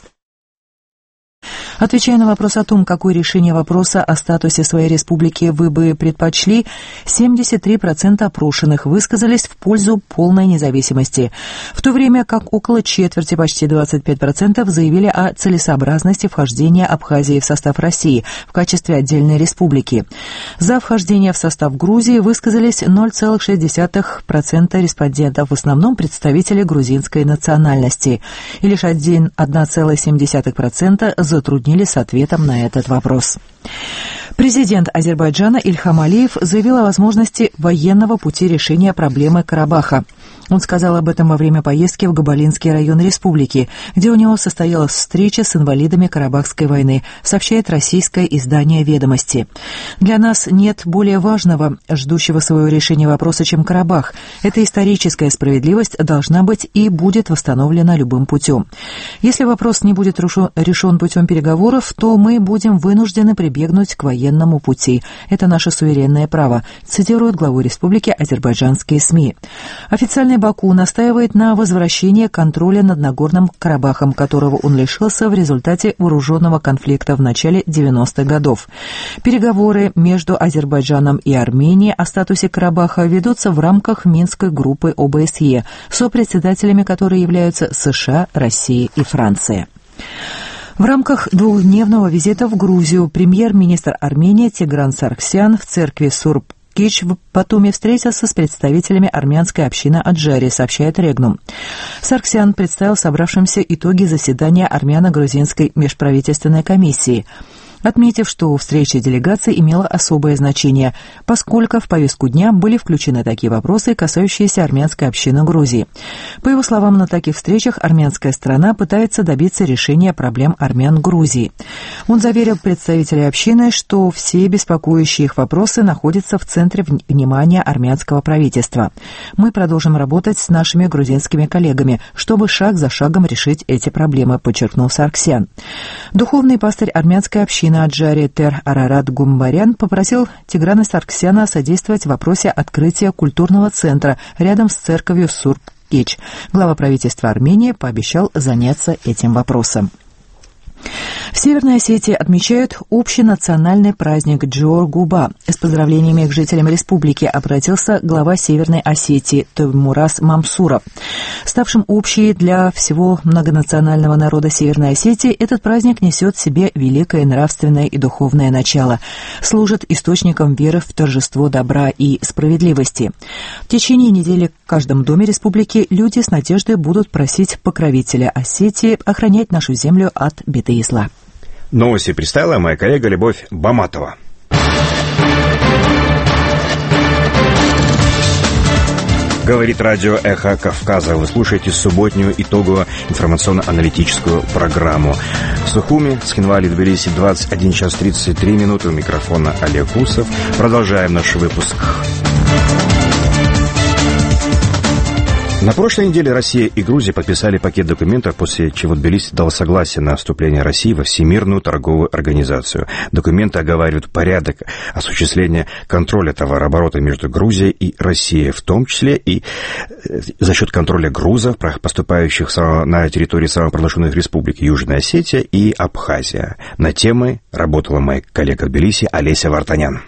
Отвечая на вопрос о том, какое решение вопроса о статусе своей республики вы бы предпочли, семьдесят три процента опрошенных высказались в пользу полной независимости, в то время как около четверти, почти двадцать пять процентов, заявили о целесообразности вхождения Абхазии в состав России в качестве отдельной республики. За вхождение в состав Грузии высказались ноль целых шесть десятых процента респондентов, в основном представители грузинской национальности, и лишь один целых семь десятых процента затруднили с ответом на этот вопрос. Президент Азербайджана Ильхам Алиев заявил о возможности военного пути решения проблемы Карабаха. Он сказал об этом во время поездки в Габалинский район республики, где у него состоялась встреча с инвалидами Карабахской войны, сообщает российское издание «Ведомости». «Для нас нет более важного, ждущего своего решения вопроса, чем Карабах. Эта историческая справедливость должна быть и будет восстановлена любым путем. Если вопрос не будет решен путем переговоров, то мы будем вынуждены прибегнуть к военному пути. Это наше суверенное право», цитируют главу республики азербайджанские СМИ. Официальный Баку настаивает на возвращении контроля над Нагорным Карабахом, которого он лишился в результате вооруженного конфликта в начале девяностых годов. Переговоры между Азербайджаном и Арменией о статусе Карабаха ведутся в рамках Минской группы О Бэ Эс Е, сопредседателями которой являются США, Россия и Франция. В рамках двухдневного визита в Грузию премьер-министр Армении Тигран Сарксян в церкви Сурб Кич в Батуми встретился с представителями армянской общины Аджари, сообщает Регнум. Сарксян представил собравшимся итоги заседания армяно-грузинской межправительственной комиссии, отметив, что встреча делегаций имела особое значение, поскольку в повестку дня были включены такие вопросы, касающиеся армянской общины Грузии. По его словам, на таких встречах армянская сторона пытается добиться решения проблем армян Грузии. Он заверил представителей общины, что все беспокоящие их вопросы находятся в центре внимания армянского правительства. «Мы продолжим работать с нашими грузинскими коллегами, чтобы шаг за шагом решить эти проблемы», подчеркнул Сарксян. Духовный пастырь армянской общины Аджари Тер Арарат Гумбарян попросил Тиграна Сарксяна содействовать в вопросе открытия культурного центра рядом с церковью Сурб-Кеч. Глава правительства Армении пообещал заняться этим вопросом. В Северной Осетии отмечают общенациональный праздник Джор-Губа. С поздравлениями к жителям республики обратился глава Северной Осетии Тоймураз Мамсуров. Ставшим общей для всего многонационального народа Северной Осетии, этот праздник несет в себе великое нравственное и духовное начало, служит источником веры в торжество добра и справедливости. В течение недели в каждом доме республики люди с надеждой будут просить покровителя Осетии охранять нашу землю от беды и зла. Новости представила моя коллега Любовь Баматова. Говорит радио «Эхо Кавказа». Вы слушаете субботнюю итоговую информационно-аналитическую программу. В Сухуми, Цхинвале, Тбилиси двадцать один час тридцать три минуты. У микрофона Олег Кусов. Продолжаем наш выпуск. На прошлой неделе Россия и Грузия подписали пакет документов, после чего Тбилиси дал согласие на вступление России во Всемирную торговую организацию. Документы оговаривают порядок осуществления контроля товарооборота между Грузией и Россией, в том числе и за счет контроля грузов, поступающих на территории самопровозглашенных республик Южная Осетия и Абхазия. На темы работала моя коллега в Тбилиси Олеся Вартанян.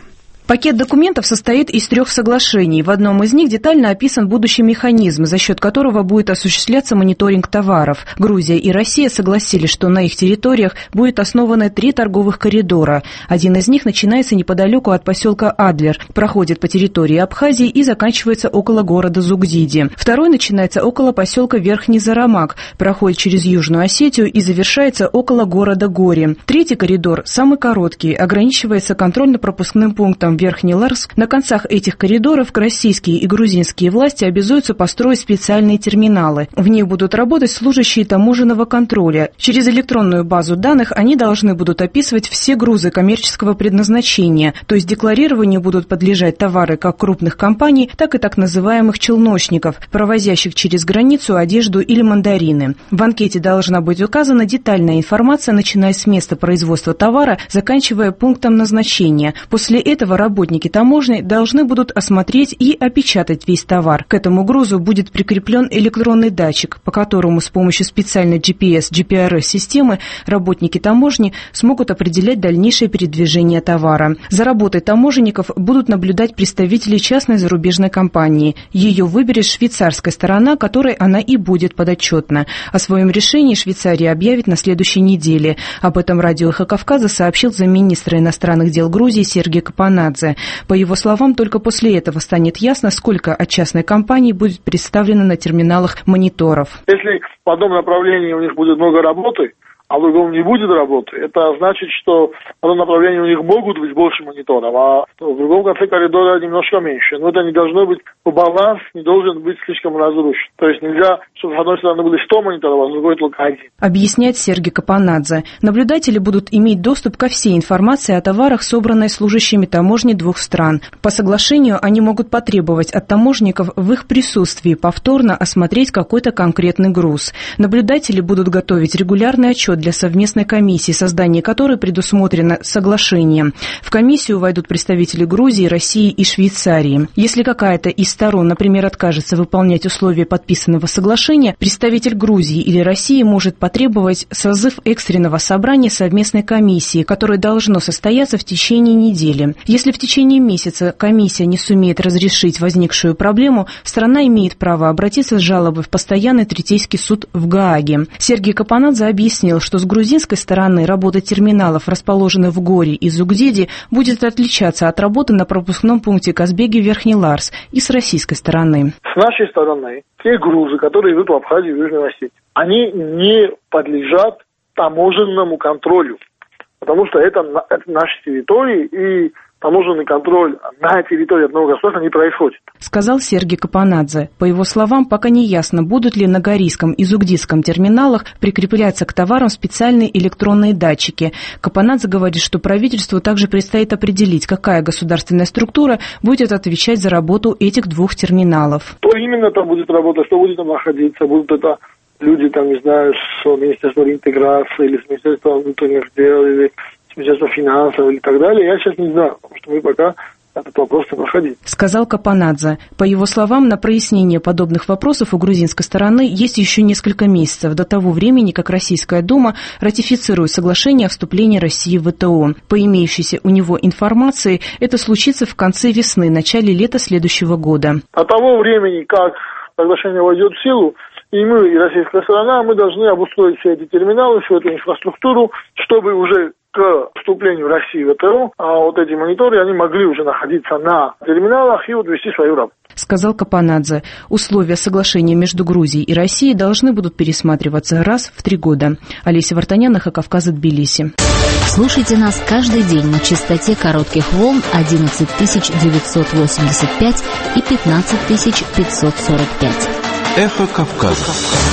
Пакет документов состоит из трех соглашений. В одном из них детально описан будущий механизм, за счет которого будет осуществляться мониторинг товаров. Грузия и Россия согласились, что на их территориях будет основаны три торговых коридора. Один из них начинается неподалеку от поселка Адлер, проходит по территории Абхазии и заканчивается около города Зугдиди. Второй начинается около поселка Верхний Зарамак, проходит через Южную Осетию и завершается около города Гори. Третий коридор, самый короткий, ограничивается контрольно-пропускным пунктом Верхний Ларск. На концах этих коридоров российские и грузинские власти обязуются построить специальные терминалы. В них будут работать служащие таможенного контроля. Через электронную базу данных они должны будут описывать все грузы коммерческого предназначения, то есть декларированию будут подлежать товары как крупных компаний, так и так называемых челночников, провозящих через границу одежду или мандарины. В анкете должна быть указана детальная информация, начиная с места производства товара, заканчивая пунктом назначения. После этого работники таможни должны будут осмотреть и опечатать весь товар. К этому грузу будет прикреплен электронный датчик, по которому с помощью специальной джи пи эс-джи пи ар эс-системы работники таможни смогут определять дальнейшее передвижение товара. За работой таможенников будут наблюдать представители частной зарубежной компании. Ее выберет швейцарская сторона, которой она и будет подотчетна. О своем решении Швейцария объявит на следующей неделе. Об этом радио «Эхо Кавказа» сообщил замминистра иностранных дел Грузии Сергей Капанадзе. По его словам, только после этого станет ясно, сколько от частной компании будет представлено на терминалах мониторов. Если в одном направлении у них будет много работы, а в другом не будет работы, это значит, что в одном направлении у них могут быть больше мониторов, а в другом конце коридора немножко меньше. Но это не должно быть, баланс не должен быть слишком разрушен. То есть нельзя, чтобы с одной стороны были сто мониторов, а с другой только один. Объясняет Сергей Капанадзе. Наблюдатели будут иметь доступ ко всей информации о товарах, собранной служащими таможни двух стран. По соглашению они могут потребовать от таможенников в их присутствии повторно осмотреть какой-то конкретный груз. Наблюдатели будут готовить регулярный отчет для совместной комиссии, создание которой предусмотрено соглашением. В комиссию войдут представители Грузии, России и Швейцарии. Если какая-то из сторон, например, откажется выполнять условия подписанного соглашения, представитель Грузии или России может потребовать созыв экстренного собрания совместной комиссии, которое должно состояться в течение недели. Если в течение месяца комиссия не сумеет разрешить возникшую проблему, страна имеет право обратиться с жалобой в постоянный третейский суд в Гааге. Сергей Капанадзе объяснил, что с грузинской стороны работа терминалов, расположенных в Горе и Зугдиди, будет отличаться от работы на пропускном пункте Казбеги-Верхний Ларс и с российской стороны. С нашей стороны те грузы, которые идут в Абхазию и Южную Осетию, они не подлежат таможенному контролю, потому что это, это наши территории, и таможенный контроль на территории одного государства не происходит. Сказал Сергей Капанадзе. По его словам, пока не ясно, будут ли на Горийском и Зугдидском терминалах прикрепляться к товарам специальные электронные датчики. Капанадзе говорит, что правительству также предстоит определить, какая государственная структура будет отвечать за работу этих двух терминалов. Кто именно там будет работать, что будет там находиться, будут это люди, там, не знаю, с Министерства реинтеграции или с Министерства внутренних дел, или Министерство финансов и так далее, я сейчас не знаю, потому что мы пока этот вопрос не проходили. Сказал Капанадзе. По его словам, на прояснение подобных вопросов у грузинской стороны есть еще несколько месяцев до того времени, как Российская Дума ратифицирует соглашение о вступлении России в вэ тэ о. По имеющейся у него информации, это случится в конце весны, начале лета следующего года. От того времени, как соглашение войдет в силу, и мы, и российская сторона, мы должны обустроить все эти терминалы, всю эту инфраструктуру, чтобы уже к вступлению России в вэ тэ о, а вот эти мониторы, они могли уже находиться на терминалах и вот вести свою работу. Сказал Капанадзе. Условия соглашения между Грузией и Россией должны будут пересматриваться раз в три года. Олеся Вартанян, Эхо Кавказа, Тбилиси. Слушайте нас каждый день на частоте коротких волн одиннадцать тысяч девятьсот восемьдесят пять и пятнадцать тысяч пятьсот сорок пять. Эхо Кавказа.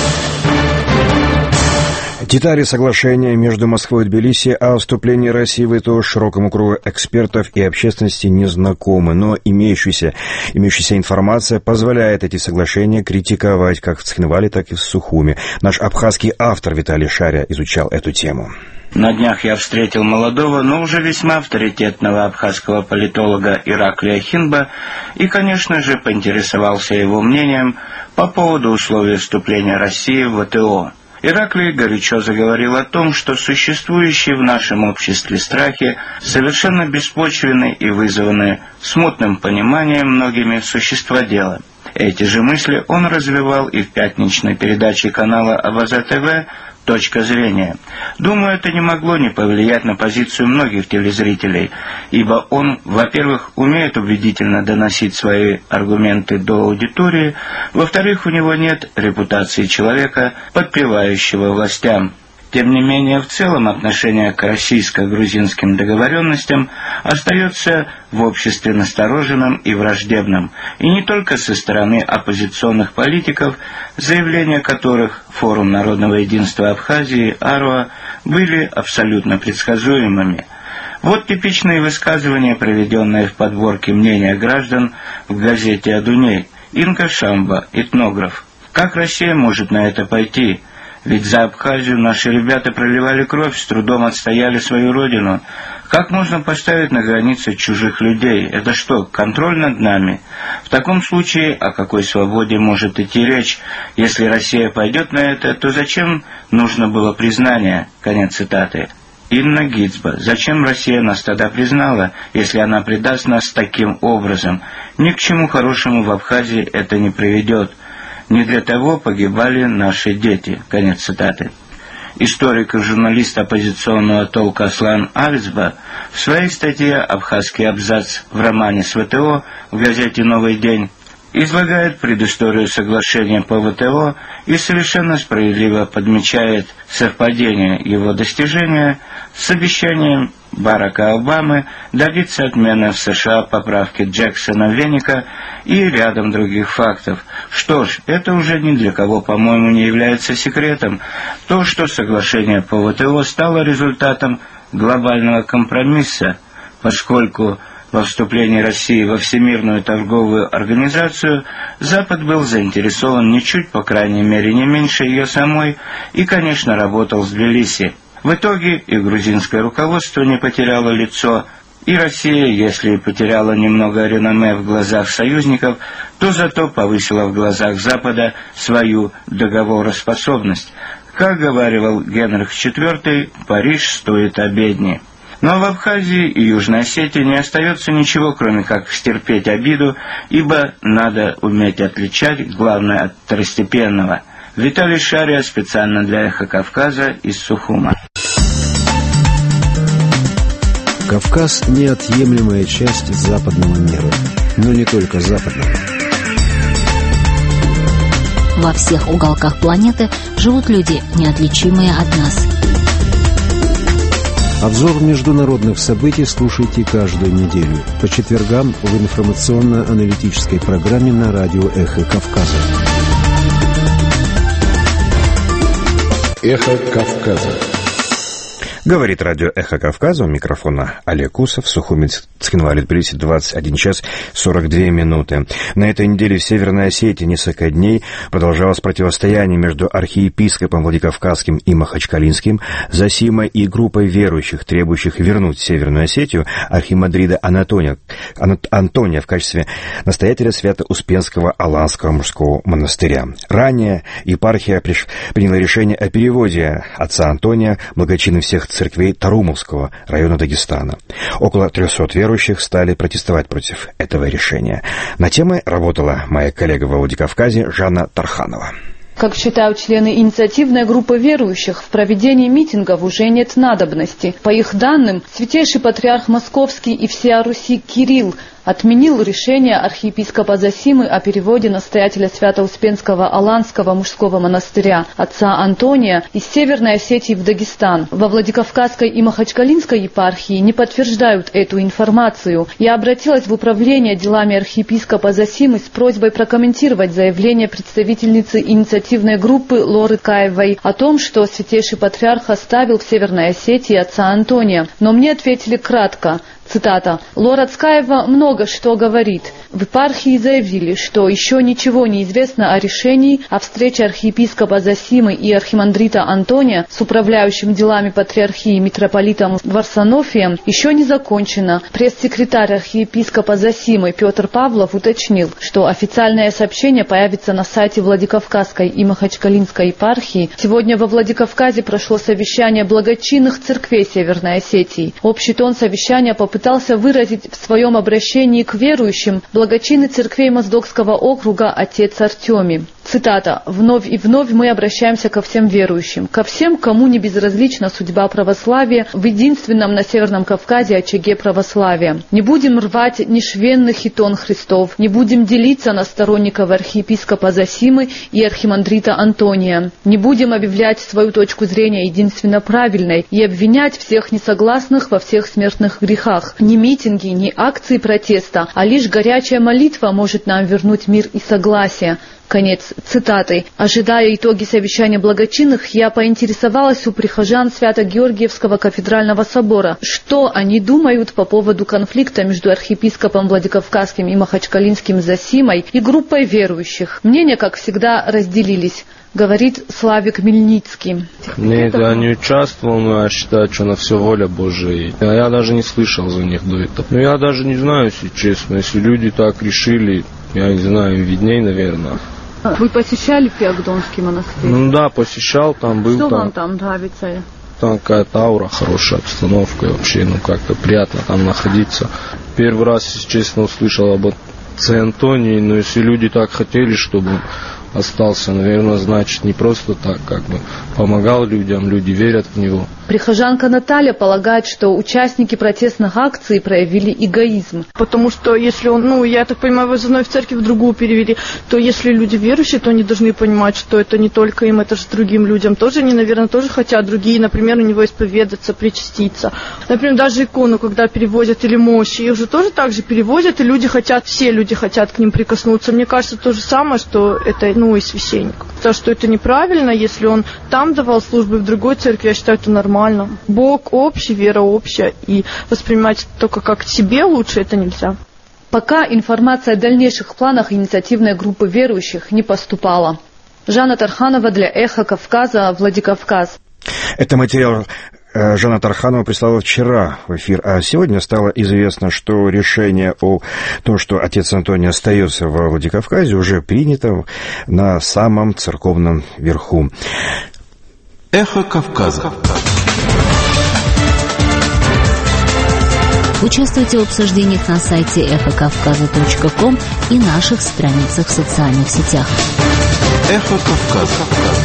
Детали соглашения между Москвой и Тбилиси о вступлении России в вэ тэ о широкому кругу экспертов и общественности не знакомы, но имеющаяся, имеющаяся информация позволяет эти соглашения критиковать как в Цхинвале, так и в Сухуми. Наш абхазский автор Виталий Шаря изучал эту тему. На днях я встретил молодого, но уже весьма авторитетного абхазского политолога Ираклия Хинба и, конечно же, поинтересовался его мнением по поводу условий вступления России в вэ тэ о. Ираклий горячо заговорил о том, что существующие в нашем обществе страхи совершенно беспочвенны и вызваны смутным пониманием многими существодела. Эти же мысли он развивал и в пятничной передаче канала Абаза ТВ «Точка зрения». Думаю, это не могло не повлиять на позицию многих телезрителей, ибо он, во-первых, умеет убедительно доносить свои аргументы до аудитории, во-вторых, у него нет репутации человека, подпевающего властям. Тем не менее, в целом отношение к российско-грузинским договоренностям остается в обществе настороженным и враждебным, и не только со стороны оппозиционных политиков, заявления которых Форум народного единства Абхазии, АРОА, были абсолютно предсказуемыми. Вот типичные высказывания, приведенные в подборке мнения граждан в газете «Адуней». Инга Шамба, этнограф. Как Россия может на это пойти? Ведь за Абхазию наши ребята проливали кровь, с трудом отстояли свою родину. Как можно поставить на границе чужих людей? Это что, контроль над нами? В таком случае о какой свободе может идти речь? Если Россия пойдет на это, то зачем нужно было признание? Конец цитаты. Инна Гицба. Зачем Россия нас тогда признала, если она предаст нас таким образом? Ни к чему хорошему в Абхазии это не приведет. Не для того погибали наши дети. Конец цитаты. Историк и журналист оппозиционного толка Аслан Авицба в своей статье «Абхазский абзац» в романе СВТО в газете «Новый день» излагает предысторию соглашения по ВТО и совершенно справедливо подмечает совпадение его достижения с обещанием Барака Обамы добиться отмены в США поправки Джексона-Веника и рядом других фактов. Что ж, это уже ни для кого, по-моему, не является секретом. То, что соглашение по ВТО стало результатом глобального компромисса, поскольку во вступлении России во Всемирную торговую организацию Запад был заинтересован ничуть, по крайней мере, не меньше ее самой, и, конечно, работал с Тбилиси. В итоге и грузинское руководство не потеряло лицо, и Россия, если и потеряла немного реноме в глазах союзников, то зато повысила в глазах Запада свою договороспособность. Как говаривал Генрих четвёртый, Париж стоит обедни. Но в Абхазии и Южной Осетии не остается ничего, кроме как стерпеть обиду, ибо надо уметь отличать главное от второстепенного. Виталий Шария специально для «Эхо Кавказа» из Сухума. Кавказ – неотъемлемая часть западного мира, но не только западного. Во всех уголках планеты живут люди, неотличимые от нас. Обзор международных событий слушайте каждую неделю по четвергам в информационно-аналитической программе на радио «Эхо Кавказа». «Эхо Кавказа». Говорит радио «Эхо Кавказа», у микрофона Олег Усов, Сухуми, Цхинвали, Тбилиси, двадцать один час сорок две минуты. На этой неделе в Северной Осетии несколько дней продолжалось противостояние между архиепископом Владикавказским и Махачкалинским, Зосимой и группой верующих, требующих вернуть Северную Осетию архимандрита Анатония, Антония в качестве настоятеля Свято-Успенского Аланского мужского монастыря. Ранее епархия приш... приняла решение о переводе отца Антония, благочинный всех церквей Тарумовского района Дагестана. Около трехсот верующих стали протестовать против этого решения. На темы работала моя коллега в Владикавказе Жанна Тарханова. Как считают члены инициативной группы верующих, в проведении митингов уже нет надобности. По их данным, святейший патриарх Московский и всея Руси Кирилл отменил решение архиепископа Зосимы о переводе настоятеля Свято-Успенского Аланского мужского монастыря отца Антония из Северной Осетии в Дагестан. Во Владикавказской и Махачкалинской епархии не подтверждают эту информацию. Я обратилась в управление делами архиепископа Зосимы с просьбой прокомментировать заявление представительницы инициативной группы Лоры Каевой о том, что святейший патриарх оставил в Северной Осетии отца Антония. Но мне ответили кратко: Цитата. Лора Цкаева много что говорит. В епархии заявили, что еще ничего не известно о решении о встрече архиепископа Зосимы и архимандрита Антония с управляющим делами патриархии митрополитом Варсонофием еще не закончено. Пресс-секретарь архиепископа Зосимы Петр Павлов уточнил, что официальное сообщение появится на сайте Владикавказской и Махачкалинской епархии. Сегодня во Владикавказе прошло совещание благочинных церквей Северной Осетии. Общий тон совещания попытался выразить в своем обращении к верующим благочинный церквей Моздокского округа отец Артемий. Цитата. «Вновь и вновь мы обращаемся ко всем верующим, ко всем, кому не безразлична судьба православия в единственном на Северном Кавказе очаге православия. Не будем рвать ни швенных хитон Христов, не будем делиться на сторонников архиепископа Зосимы и архимандрита Антония. Не будем объявлять свою точку зрения единственно правильной и обвинять всех несогласных во всех смертных грехах. Ни митинги, ни акции протеста, а лишь горячая молитва может нам вернуть мир и согласие». Конец цитаты. Ожидая итоги совещания благочинных, я поинтересовалась у прихожан Свято-Георгиевского кафедрального собора, что они думают по поводу конфликта между архиепископом Владикавказским и Махачкалинским Зосимой и группой верующих. Мнения, как всегда, разделились. Говорит Славик Мельницкий. Нет, я не участвовал, но я считаю, что на все воля Божия. Я даже не слышал за них до этого. Но я даже не знаю, если честно. Если люди так решили, я не знаю, видней, наверное. Вы посещали Пиагдонский монастырь? Ну да, посещал, там был. Что там, вам там нравится? Там какая-то аура, хорошая обстановка, вообще, ну как-то приятно там находиться. Первый раз, если честно, услышал об отце Антонии, но если люди так хотели, чтобы остался, наверное, значит, не просто так, как бы помогал людям, люди верят в него. Прихожанка Наталья полагает, что участники протестных акций проявили эгоизм. Потому что если он, ну, я так понимаю, его из одной в церковь в другую перевели, то если люди верующие, то они должны понимать, что это не только им, это же другим людям тоже, они, наверное, тоже хотят другие, например, у него исповедаться, причаститься. Например, даже икону, когда переводят, или мощи, их же тоже так же переводят, и люди хотят, все люди хотят к ним прикоснуться. Мне кажется, то же самое, что это, ну, и священник. То, что это неправильно, если он там давал службы в другой церкви, я считаю, это нормально. Бог общий, вера общая, и воспринимать только как себе лучше это нельзя. Пока информация о дальнейших планах инициативной группы верующих не поступала. Жанна Тарханова для «Эхо Кавказа», Владикавказ. Это материал Жанна Тарханова прислала вчера в эфир, а сегодня стало известно, что решение о том, что отец Антоний остается во Владикавказе, уже принято на самом церковном верху. «Эхо Кавказа». Участвуйте в обсуждениях на сайте эхо кавказа точка ком и наших страницах в социальных сетях. «Эхо Кавказа».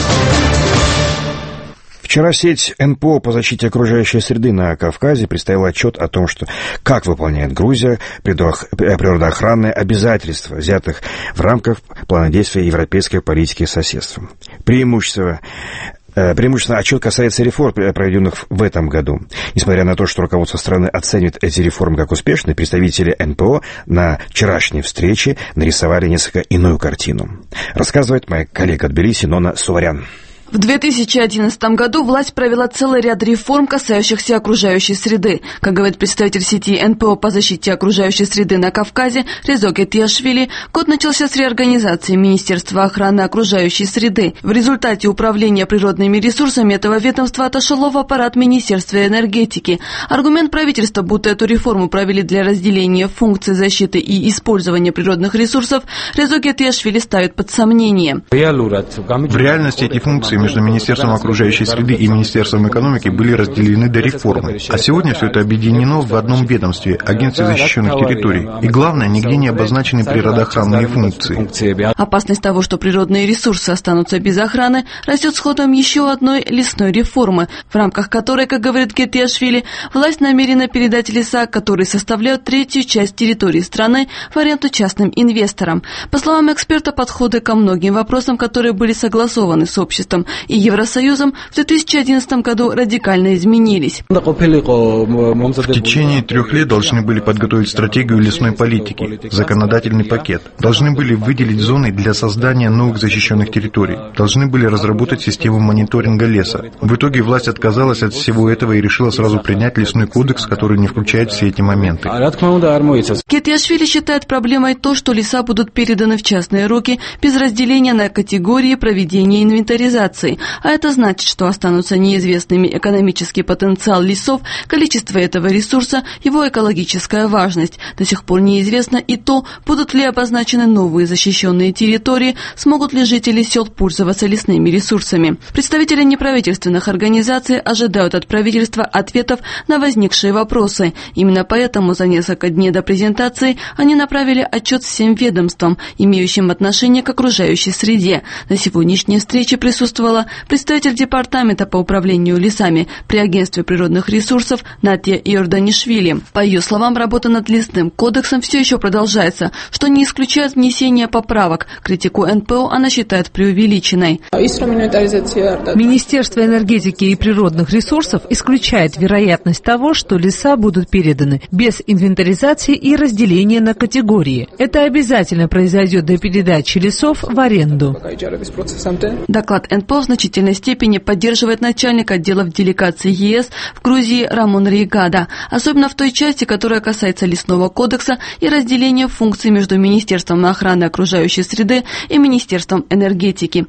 Вчера сеть эн пэ о по защите окружающей среды на Кавказе представила отчет о том, что как выполняет Грузия природоохранные обязательства, взятых в рамках плана действия европейской политики соседства. Преимущество Преимущественно отчет касается реформ, проведенных в этом году. Несмотря на то, что руководство страны оценивает эти реформы как успешные, представители эн пэ о на вчерашней встрече нарисовали несколько иную картину. Рассказывает моя коллега от Тбилиси Нона Суварян. В две тысячи одиннадцатом году власть провела целый ряд реформ, касающихся окружающей среды. Как говорит представитель сети эн пэ о по защите окружающей среды на Кавказе Резо Гетиашвили, год начался с реорганизации Министерства охраны окружающей среды. В результате управления природными ресурсами этого ведомства отошло в аппарат Министерства энергетики. Аргумент правительства, будто эту реформу провели для разделения функций защиты и использования природных ресурсов, Резо Гетиашвили ставит под сомнение. В реальности эти функции между Министерством окружающей среды и Министерством экономики были разделены до реформы. А сегодня все это объединено в одном ведомстве – Агентстве защищенных территорий. И главное, нигде не обозначены природоохранные функции. Опасность того, что природные ресурсы останутся без охраны, растет с ходом еще одной лесной реформы, в рамках которой, как говорит Гетиашвили, власть намерена передать леса, которые составляют третью часть территории страны, в аренду частным инвесторам. По словам эксперта, подходы ко многим вопросам, которые были согласованы с обществом и Евросоюзом в две тысячи одиннадцатом году радикально изменились. В течение трех лет должны были подготовить стратегию лесной политики, законодательный пакет. Должны были выделить зоны для создания новых защищенных территорий. Должны были разработать систему мониторинга леса. В итоге власть отказалась от всего этого и решила сразу принять лесной кодекс, который не включает все эти моменты. Кетиашвили считает проблемой то, что леса будут переданы в частные руки без разделения на категории проведения инвентаризации. А это значит, что останутся неизвестными экономический потенциал лесов, количество этого ресурса, его экологическая важность. До сих пор неизвестно и то, будут ли обозначены новые защищенные территории, смогут ли жители сел пользоваться лесными ресурсами. Представители неправительственных организаций ожидают от правительства ответов на возникшие вопросы. Именно поэтому за несколько дней до презентации они направили отчет всем ведомствам, имеющим отношение к окружающей среде. На сегодняшней встрече присутствовала представитель департамента по управлению лесами при Агентстве природных ресурсов Натья Иорданишвили. По ее словам, работа над лесным кодексом все еще продолжается, что не исключает внесение поправок. Критику эн пэ о она считает преувеличенной. Министерство энергетики и природных ресурсов исключает вероятность того, что леса будут переданы без инвентаризации и разделения на категории. Это обязательно произойдет до передачи лесов в аренду. Доклад эн пэ о в значительной степени поддерживает начальник отделов делегации е эс в Грузии Рамон Рейгада, особенно в той части, которая касается лесного кодекса и разделения функций между Министерством охраны окружающей среды и Министерством энергетики.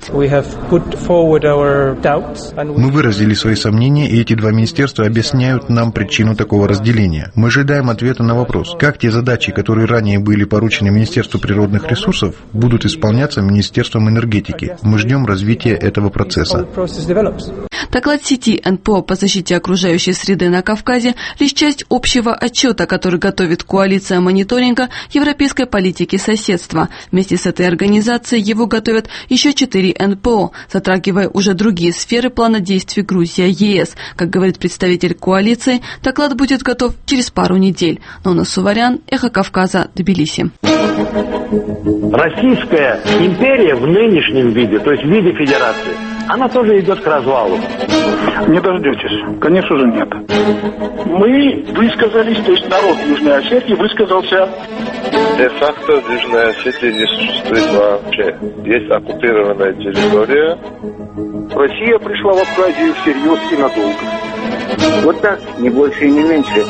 Мы выразили свои сомнения, и эти два министерства объясняют нам причину такого разделения. Мы ожидаем ответа на вопрос, как те задачи, которые ранее были поручены Министерству природных ресурсов, будут исполняться Министерством энергетики. Мы ждем развития этого процесса. Доклад сети эн пэ о по защите окружающей среды на Кавказе – лишь часть общего отчета, который готовит коалиция мониторинга европейской политики соседства. Вместе с этой организацией его готовят еще четыре эн пэ о, затрагивая уже другие сферы плана действий Грузия-е эс. Как говорит представитель коалиции, доклад будет готов через пару недель. Нона Суварян, Эхо Кавказа, Тбилиси. Российская империя в нынешнем виде, то есть в виде федерации, она тоже идет к развалу. Не дождетесь. Конечно же, нет. Мы высказались, то есть народ Южной Осетии высказался. Де-факто в Южной Осетии не существует вообще. Есть оккупированная территория. Россия пришла в Абхазию всерьез и надолго. Вот так, не больше и не меньше.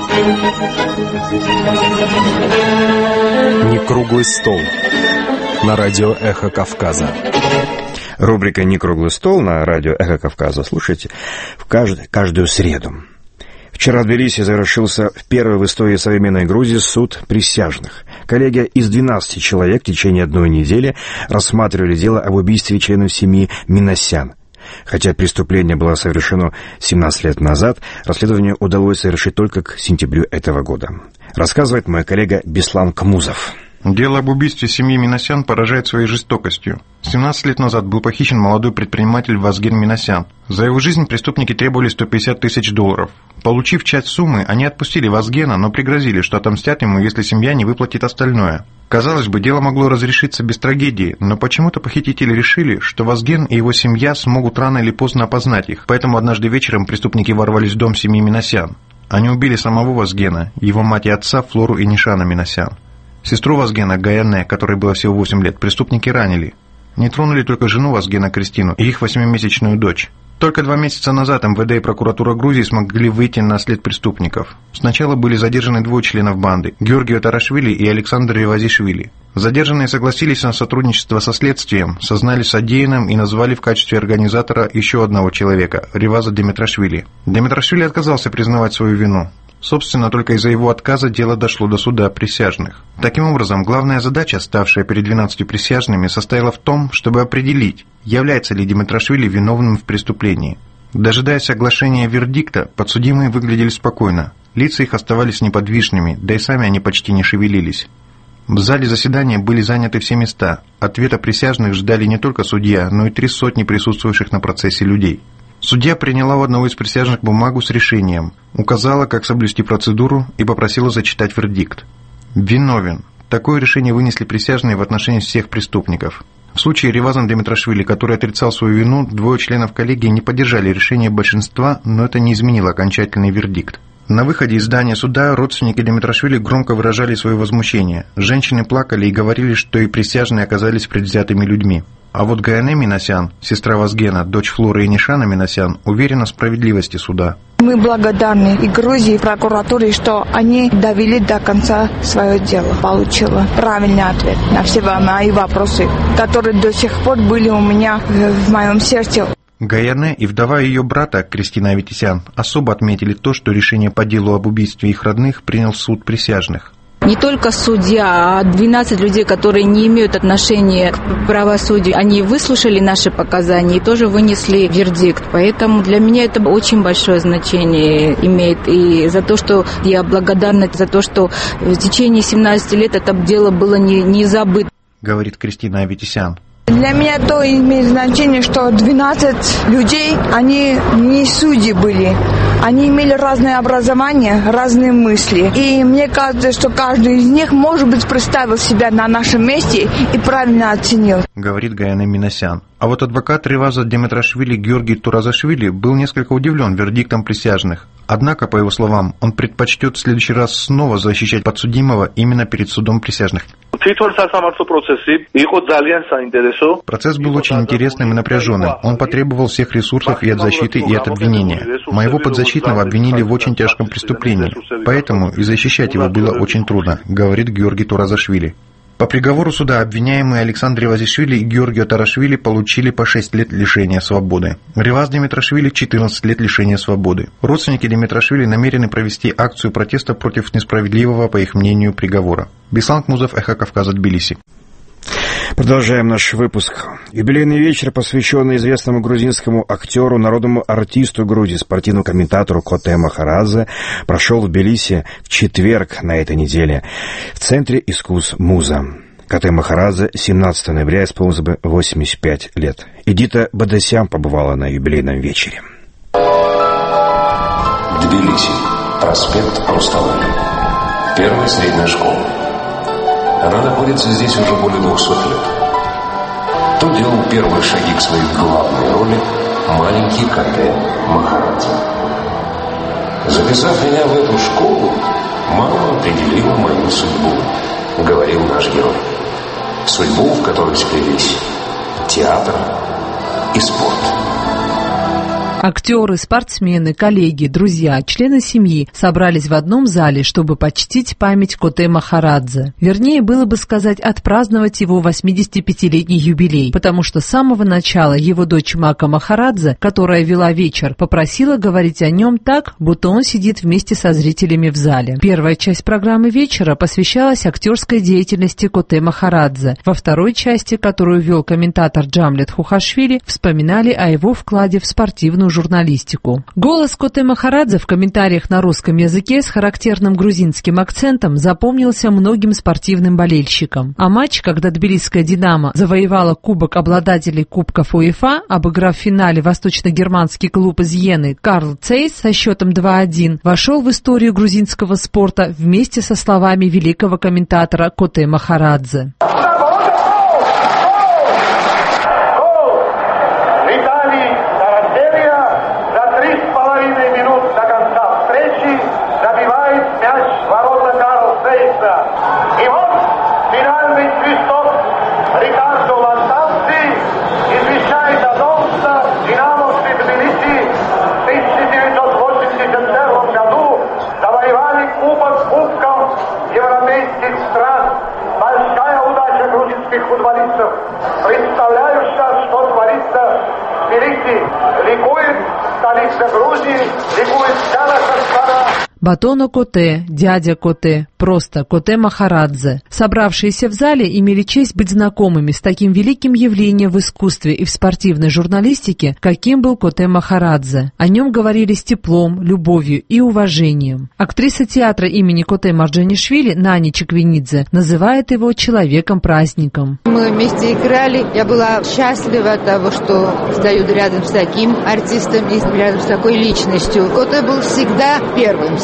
Не круглый стол. На радио «Эхо Кавказа». Рубрика «Не круглый стол» на радио «Эхо Кавказа» слушайте в кажд... каждую среду. Вчера в Тбилиси завершился первый в истории современной Грузии суд присяжных. Коллегия из двенадцати человек в течение одной недели рассматривали дело об убийстве членов семьи Минасян. Хотя преступление было совершено семнадцать лет назад, расследование удалось совершить только к сентябрю этого года. Рассказывает мой коллега Беслан Кмузов. Дело об убийстве семьи Минасян поражает своей жестокостью. семнадцать лет назад был похищен молодой предприниматель Вазген Минасян. За его жизнь преступники требовали сто пятьдесят тысяч долларов. Получив часть суммы, они отпустили Вазгена, но пригрозили, что отомстят ему, если семья не выплатит остальное. Казалось бы, дело могло разрешиться без трагедии, но почему-то похитители решили, что Вазген и его семья смогут рано или поздно опознать их, поэтому однажды вечером преступники ворвались в дом семьи Минасян. Они убили самого Вазгена, его мать и отца Флору и Нишана Минасян. Сестру Вазгена, Гаянне, которой было всего восемь лет, преступники ранили. Не тронули только жену Вазгена, Кристину, и их восьмимесячную дочь. Только два месяца назад эм вэ дэ и прокуратура Грузии смогли выйти на след преступников. Сначала были задержаны двое членов банды – Георгий Тарашвили и Александр Ревазишвили. Задержанные согласились на сотрудничество со следствием, сознались содеянным и назвали в качестве организатора еще одного человека – Реваза Демитрашвили. Демитрашвили отказался признавать свою вину. Собственно, только из-за его отказа дело дошло до суда присяжных. Таким образом, главная задача, ставшая перед двенадцатью присяжными, состояла в том, чтобы определить, является ли Демитрашвили виновным в преступлении. Дожидаясь оглашения вердикта, подсудимые выглядели спокойно. Лица их оставались неподвижными, да и сами они почти не шевелились. В зале заседания были заняты все места. Ответа присяжных ждали не только судья, но и три сотни присутствующих на процессе людей. Судья приняла у одного из присяжных бумагу с решением, указала, как соблюсти процедуру и попросила зачитать вердикт. Виновен. Такое решение вынесли присяжные в отношении всех преступников. В случае Ревазан Демитрашвили, который отрицал свою вину, двое членов коллегии не поддержали решение большинства, но это не изменило окончательный вердикт. На выходе из здания суда родственники Демитрашвили громко выражали свое возмущение. Женщины плакали и говорили, что и присяжные оказались предвзятыми людьми. А вот Гаянэ Минасян, сестра Вазгена, дочь Флоры и Нишана Минасян, уверена в справедливости суда. Мы благодарны и Грузии, и прокуратуре, что они довели до конца свое дело. Получила правильный ответ на все мои вопросы, которые до сих пор были у меня в моем сердце. Гаянэ и вдова ее брата, Кристина Аветисян, особо отметили то, что решение по делу об убийстве их родных принял суд присяжных. Не только судья, а двенадцать людей, которые не имеют отношения к правосудию, они выслушали наши показания и тоже вынесли вердикт. Поэтому для меня это очень большое значение имеет. И за то, что я благодарна за то, что в течение семнадцати лет это дело было не, не забыто. Говорит Кристина Аветисян. Для меня то имеет значение, что двенадцать людей, они не судьи были. Они имели разное образование, разные мысли. И мне кажется, что каждый из них, может быть, представил себя на нашем месте и правильно оценил. Говорит Гаянэ Минасян. А вот адвокат Реваза Демитрашвили Георгий Туразашвили был несколько удивлен вердиктом присяжных. Однако, по его словам, он предпочтет в следующий раз снова защищать подсудимого именно перед судом присяжных. Процесс был очень интересным и напряженным. Он потребовал всех ресурсов и от защиты, и от обвинения. Моего подзащитного обвинили в очень тяжком преступлении, поэтому и защищать его было очень трудно, говорит Георгий Туразашвили. По приговору суда обвиняемые Александр Ревазишвили и Георгий Тарашвили получили по шесть лет лишения свободы. Реваз Демитрашвили – четырнадцать лет лишения свободы. Родственники Демитрашвили намерены провести акцию протеста против несправедливого, по их мнению, приговора. Беслан Кмузов, Эхо Кавказа, Тбилиси. Продолжаем наш выпуск. Юбилейный вечер, посвященный известному грузинскому актеру, народному артисту Грузии, спортивному комментатору Коте Махарадзе, прошел в Тбилиси в четверг на этой неделе в Центре искусств Муза. Коте Махарадзе семнадцатого ноября исполнилось бы восемьдесят пять лет. Эдита Бадасян побывала на юбилейном вечере. Тбилиси. Проспект Рустамы. Первая средняя школа. Она находится здесь уже более двухсот лет. Тут делал первые шаги к своей главной роли маленький Коте Махарадзе. Записав меня в эту школу, мама определила мою судьбу, говорил наш герой. Судьбу, в которой сплелись театр и спорт. Актеры, спортсмены, коллеги, друзья, члены семьи собрались в одном зале, чтобы почтить память Коте Махарадзе. Вернее, было бы сказать, отпраздновать его восьмидесятипятилетний юбилей, потому что с самого начала его дочь Мака Махарадзе, которая вела вечер, попросила говорить о нем так, будто он сидит вместе со зрителями в зале. Первая часть программы вечера посвящалась актерской деятельности Коте Махарадзе. Во второй части, которую вел комментатор Джамлет Хухашвили, вспоминали о его вкладе в спортивную журналистику. Голос Коте Махарадзе в комментариях на русском языке с характерным грузинским акцентом запомнился многим спортивным болельщикам. А матч, когда тбилисская «Динамо» завоевала кубок обладателей Кубков УЕФА, обыграв в финале восточно-германский клуб из Йены Карл Цейс со счетом два один, вошел в историю грузинского спорта вместе со словами великого комментатора Коте Махарадзе. Представляю сейчас, что творится в Тбилиси. Ликует столица Грузии, ликует вся наша страна. Батоно Коте, дядя Коте, просто Коте Махарадзе. Собравшиеся в зале имели честь быть знакомыми с таким великим явлением в искусстве и в спортивной журналистике, каким был Коте Махарадзе. О нем говорили с теплом, любовью и уважением. Актриса театра имени Коте Марджанишвили Нани Чиквинидзе называет его человеком-праздником. Мы вместе играли. Я была счастлива от того, что стою рядом с таким артистом и рядом с такой личностью. Коте был всегда первым,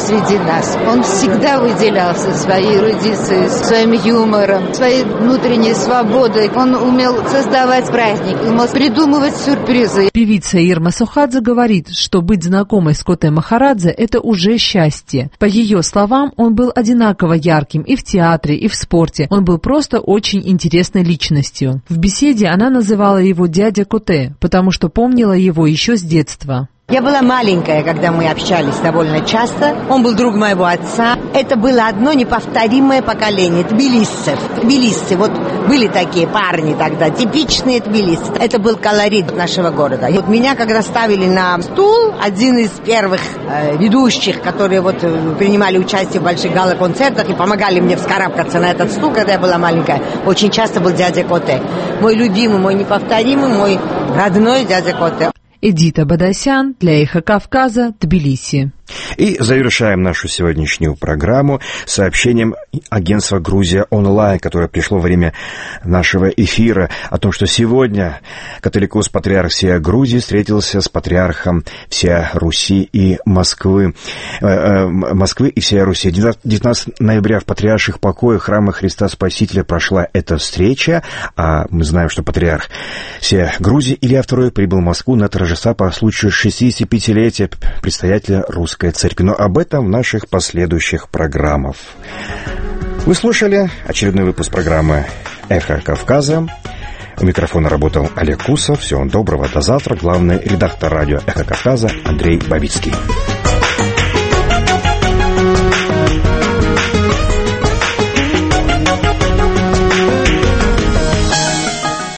среди нас. Он всегда выделялся своей эрудицией, своим юмором, своей внутренней свободой. Он умел создавать праздник, умел придумывать сюрпризы. Певица Ирма Сухадзе говорит, что быть знакомой с Коте Махарадзе – это уже счастье. По ее словам, он был одинаково ярким и в театре, и в спорте. Он был просто очень интересной личностью. В беседе она называла его дядя Коте, потому что помнила его еще с детства. Я была маленькая, когда мы общались довольно часто. Он был друг моего отца. Это было одно неповторимое поколение тбилисцев. Тбилисцы, вот были такие парни тогда, типичные тбилисцы. Это был колорит нашего города. И вот меня, когда ставили на стул, один из первых э, ведущих, которые вот принимали участие в больших гала-концертах и помогали мне вскарабкаться на этот стул, когда я была маленькая, очень часто был дядя Коте. Мой любимый, мой неповторимый, мой родной дядя Коте. Эдита Бадасян для Эхо Кавказа, Тбилиси. И завершаем нашу сегодняшнюю программу сообщением агентства «Грузия онлайн», которое пришло во время нашего эфира, о том, что сегодня католикос патриарх всея Грузии встретился с патриархом всея Руси и Москвы. Э, э, Москвы и всея Руси. девятнадцатого ноября в патриарших покоях храма Христа Спасителя прошла эта встреча, а мы знаем, что патриарх всея Грузии Илья второй прибыл в Москву на торжества по случаю шестидесятипятилетия предстоятеля русской церкви. Но об этом в наших последующих программах. Вы слушали очередной выпуск программы «Эхо Кавказа». У микрофона работал Олег Кусов. Всего доброго, до завтра. Главный редактор радио «Эхо Кавказа» Андрей Бабицкий.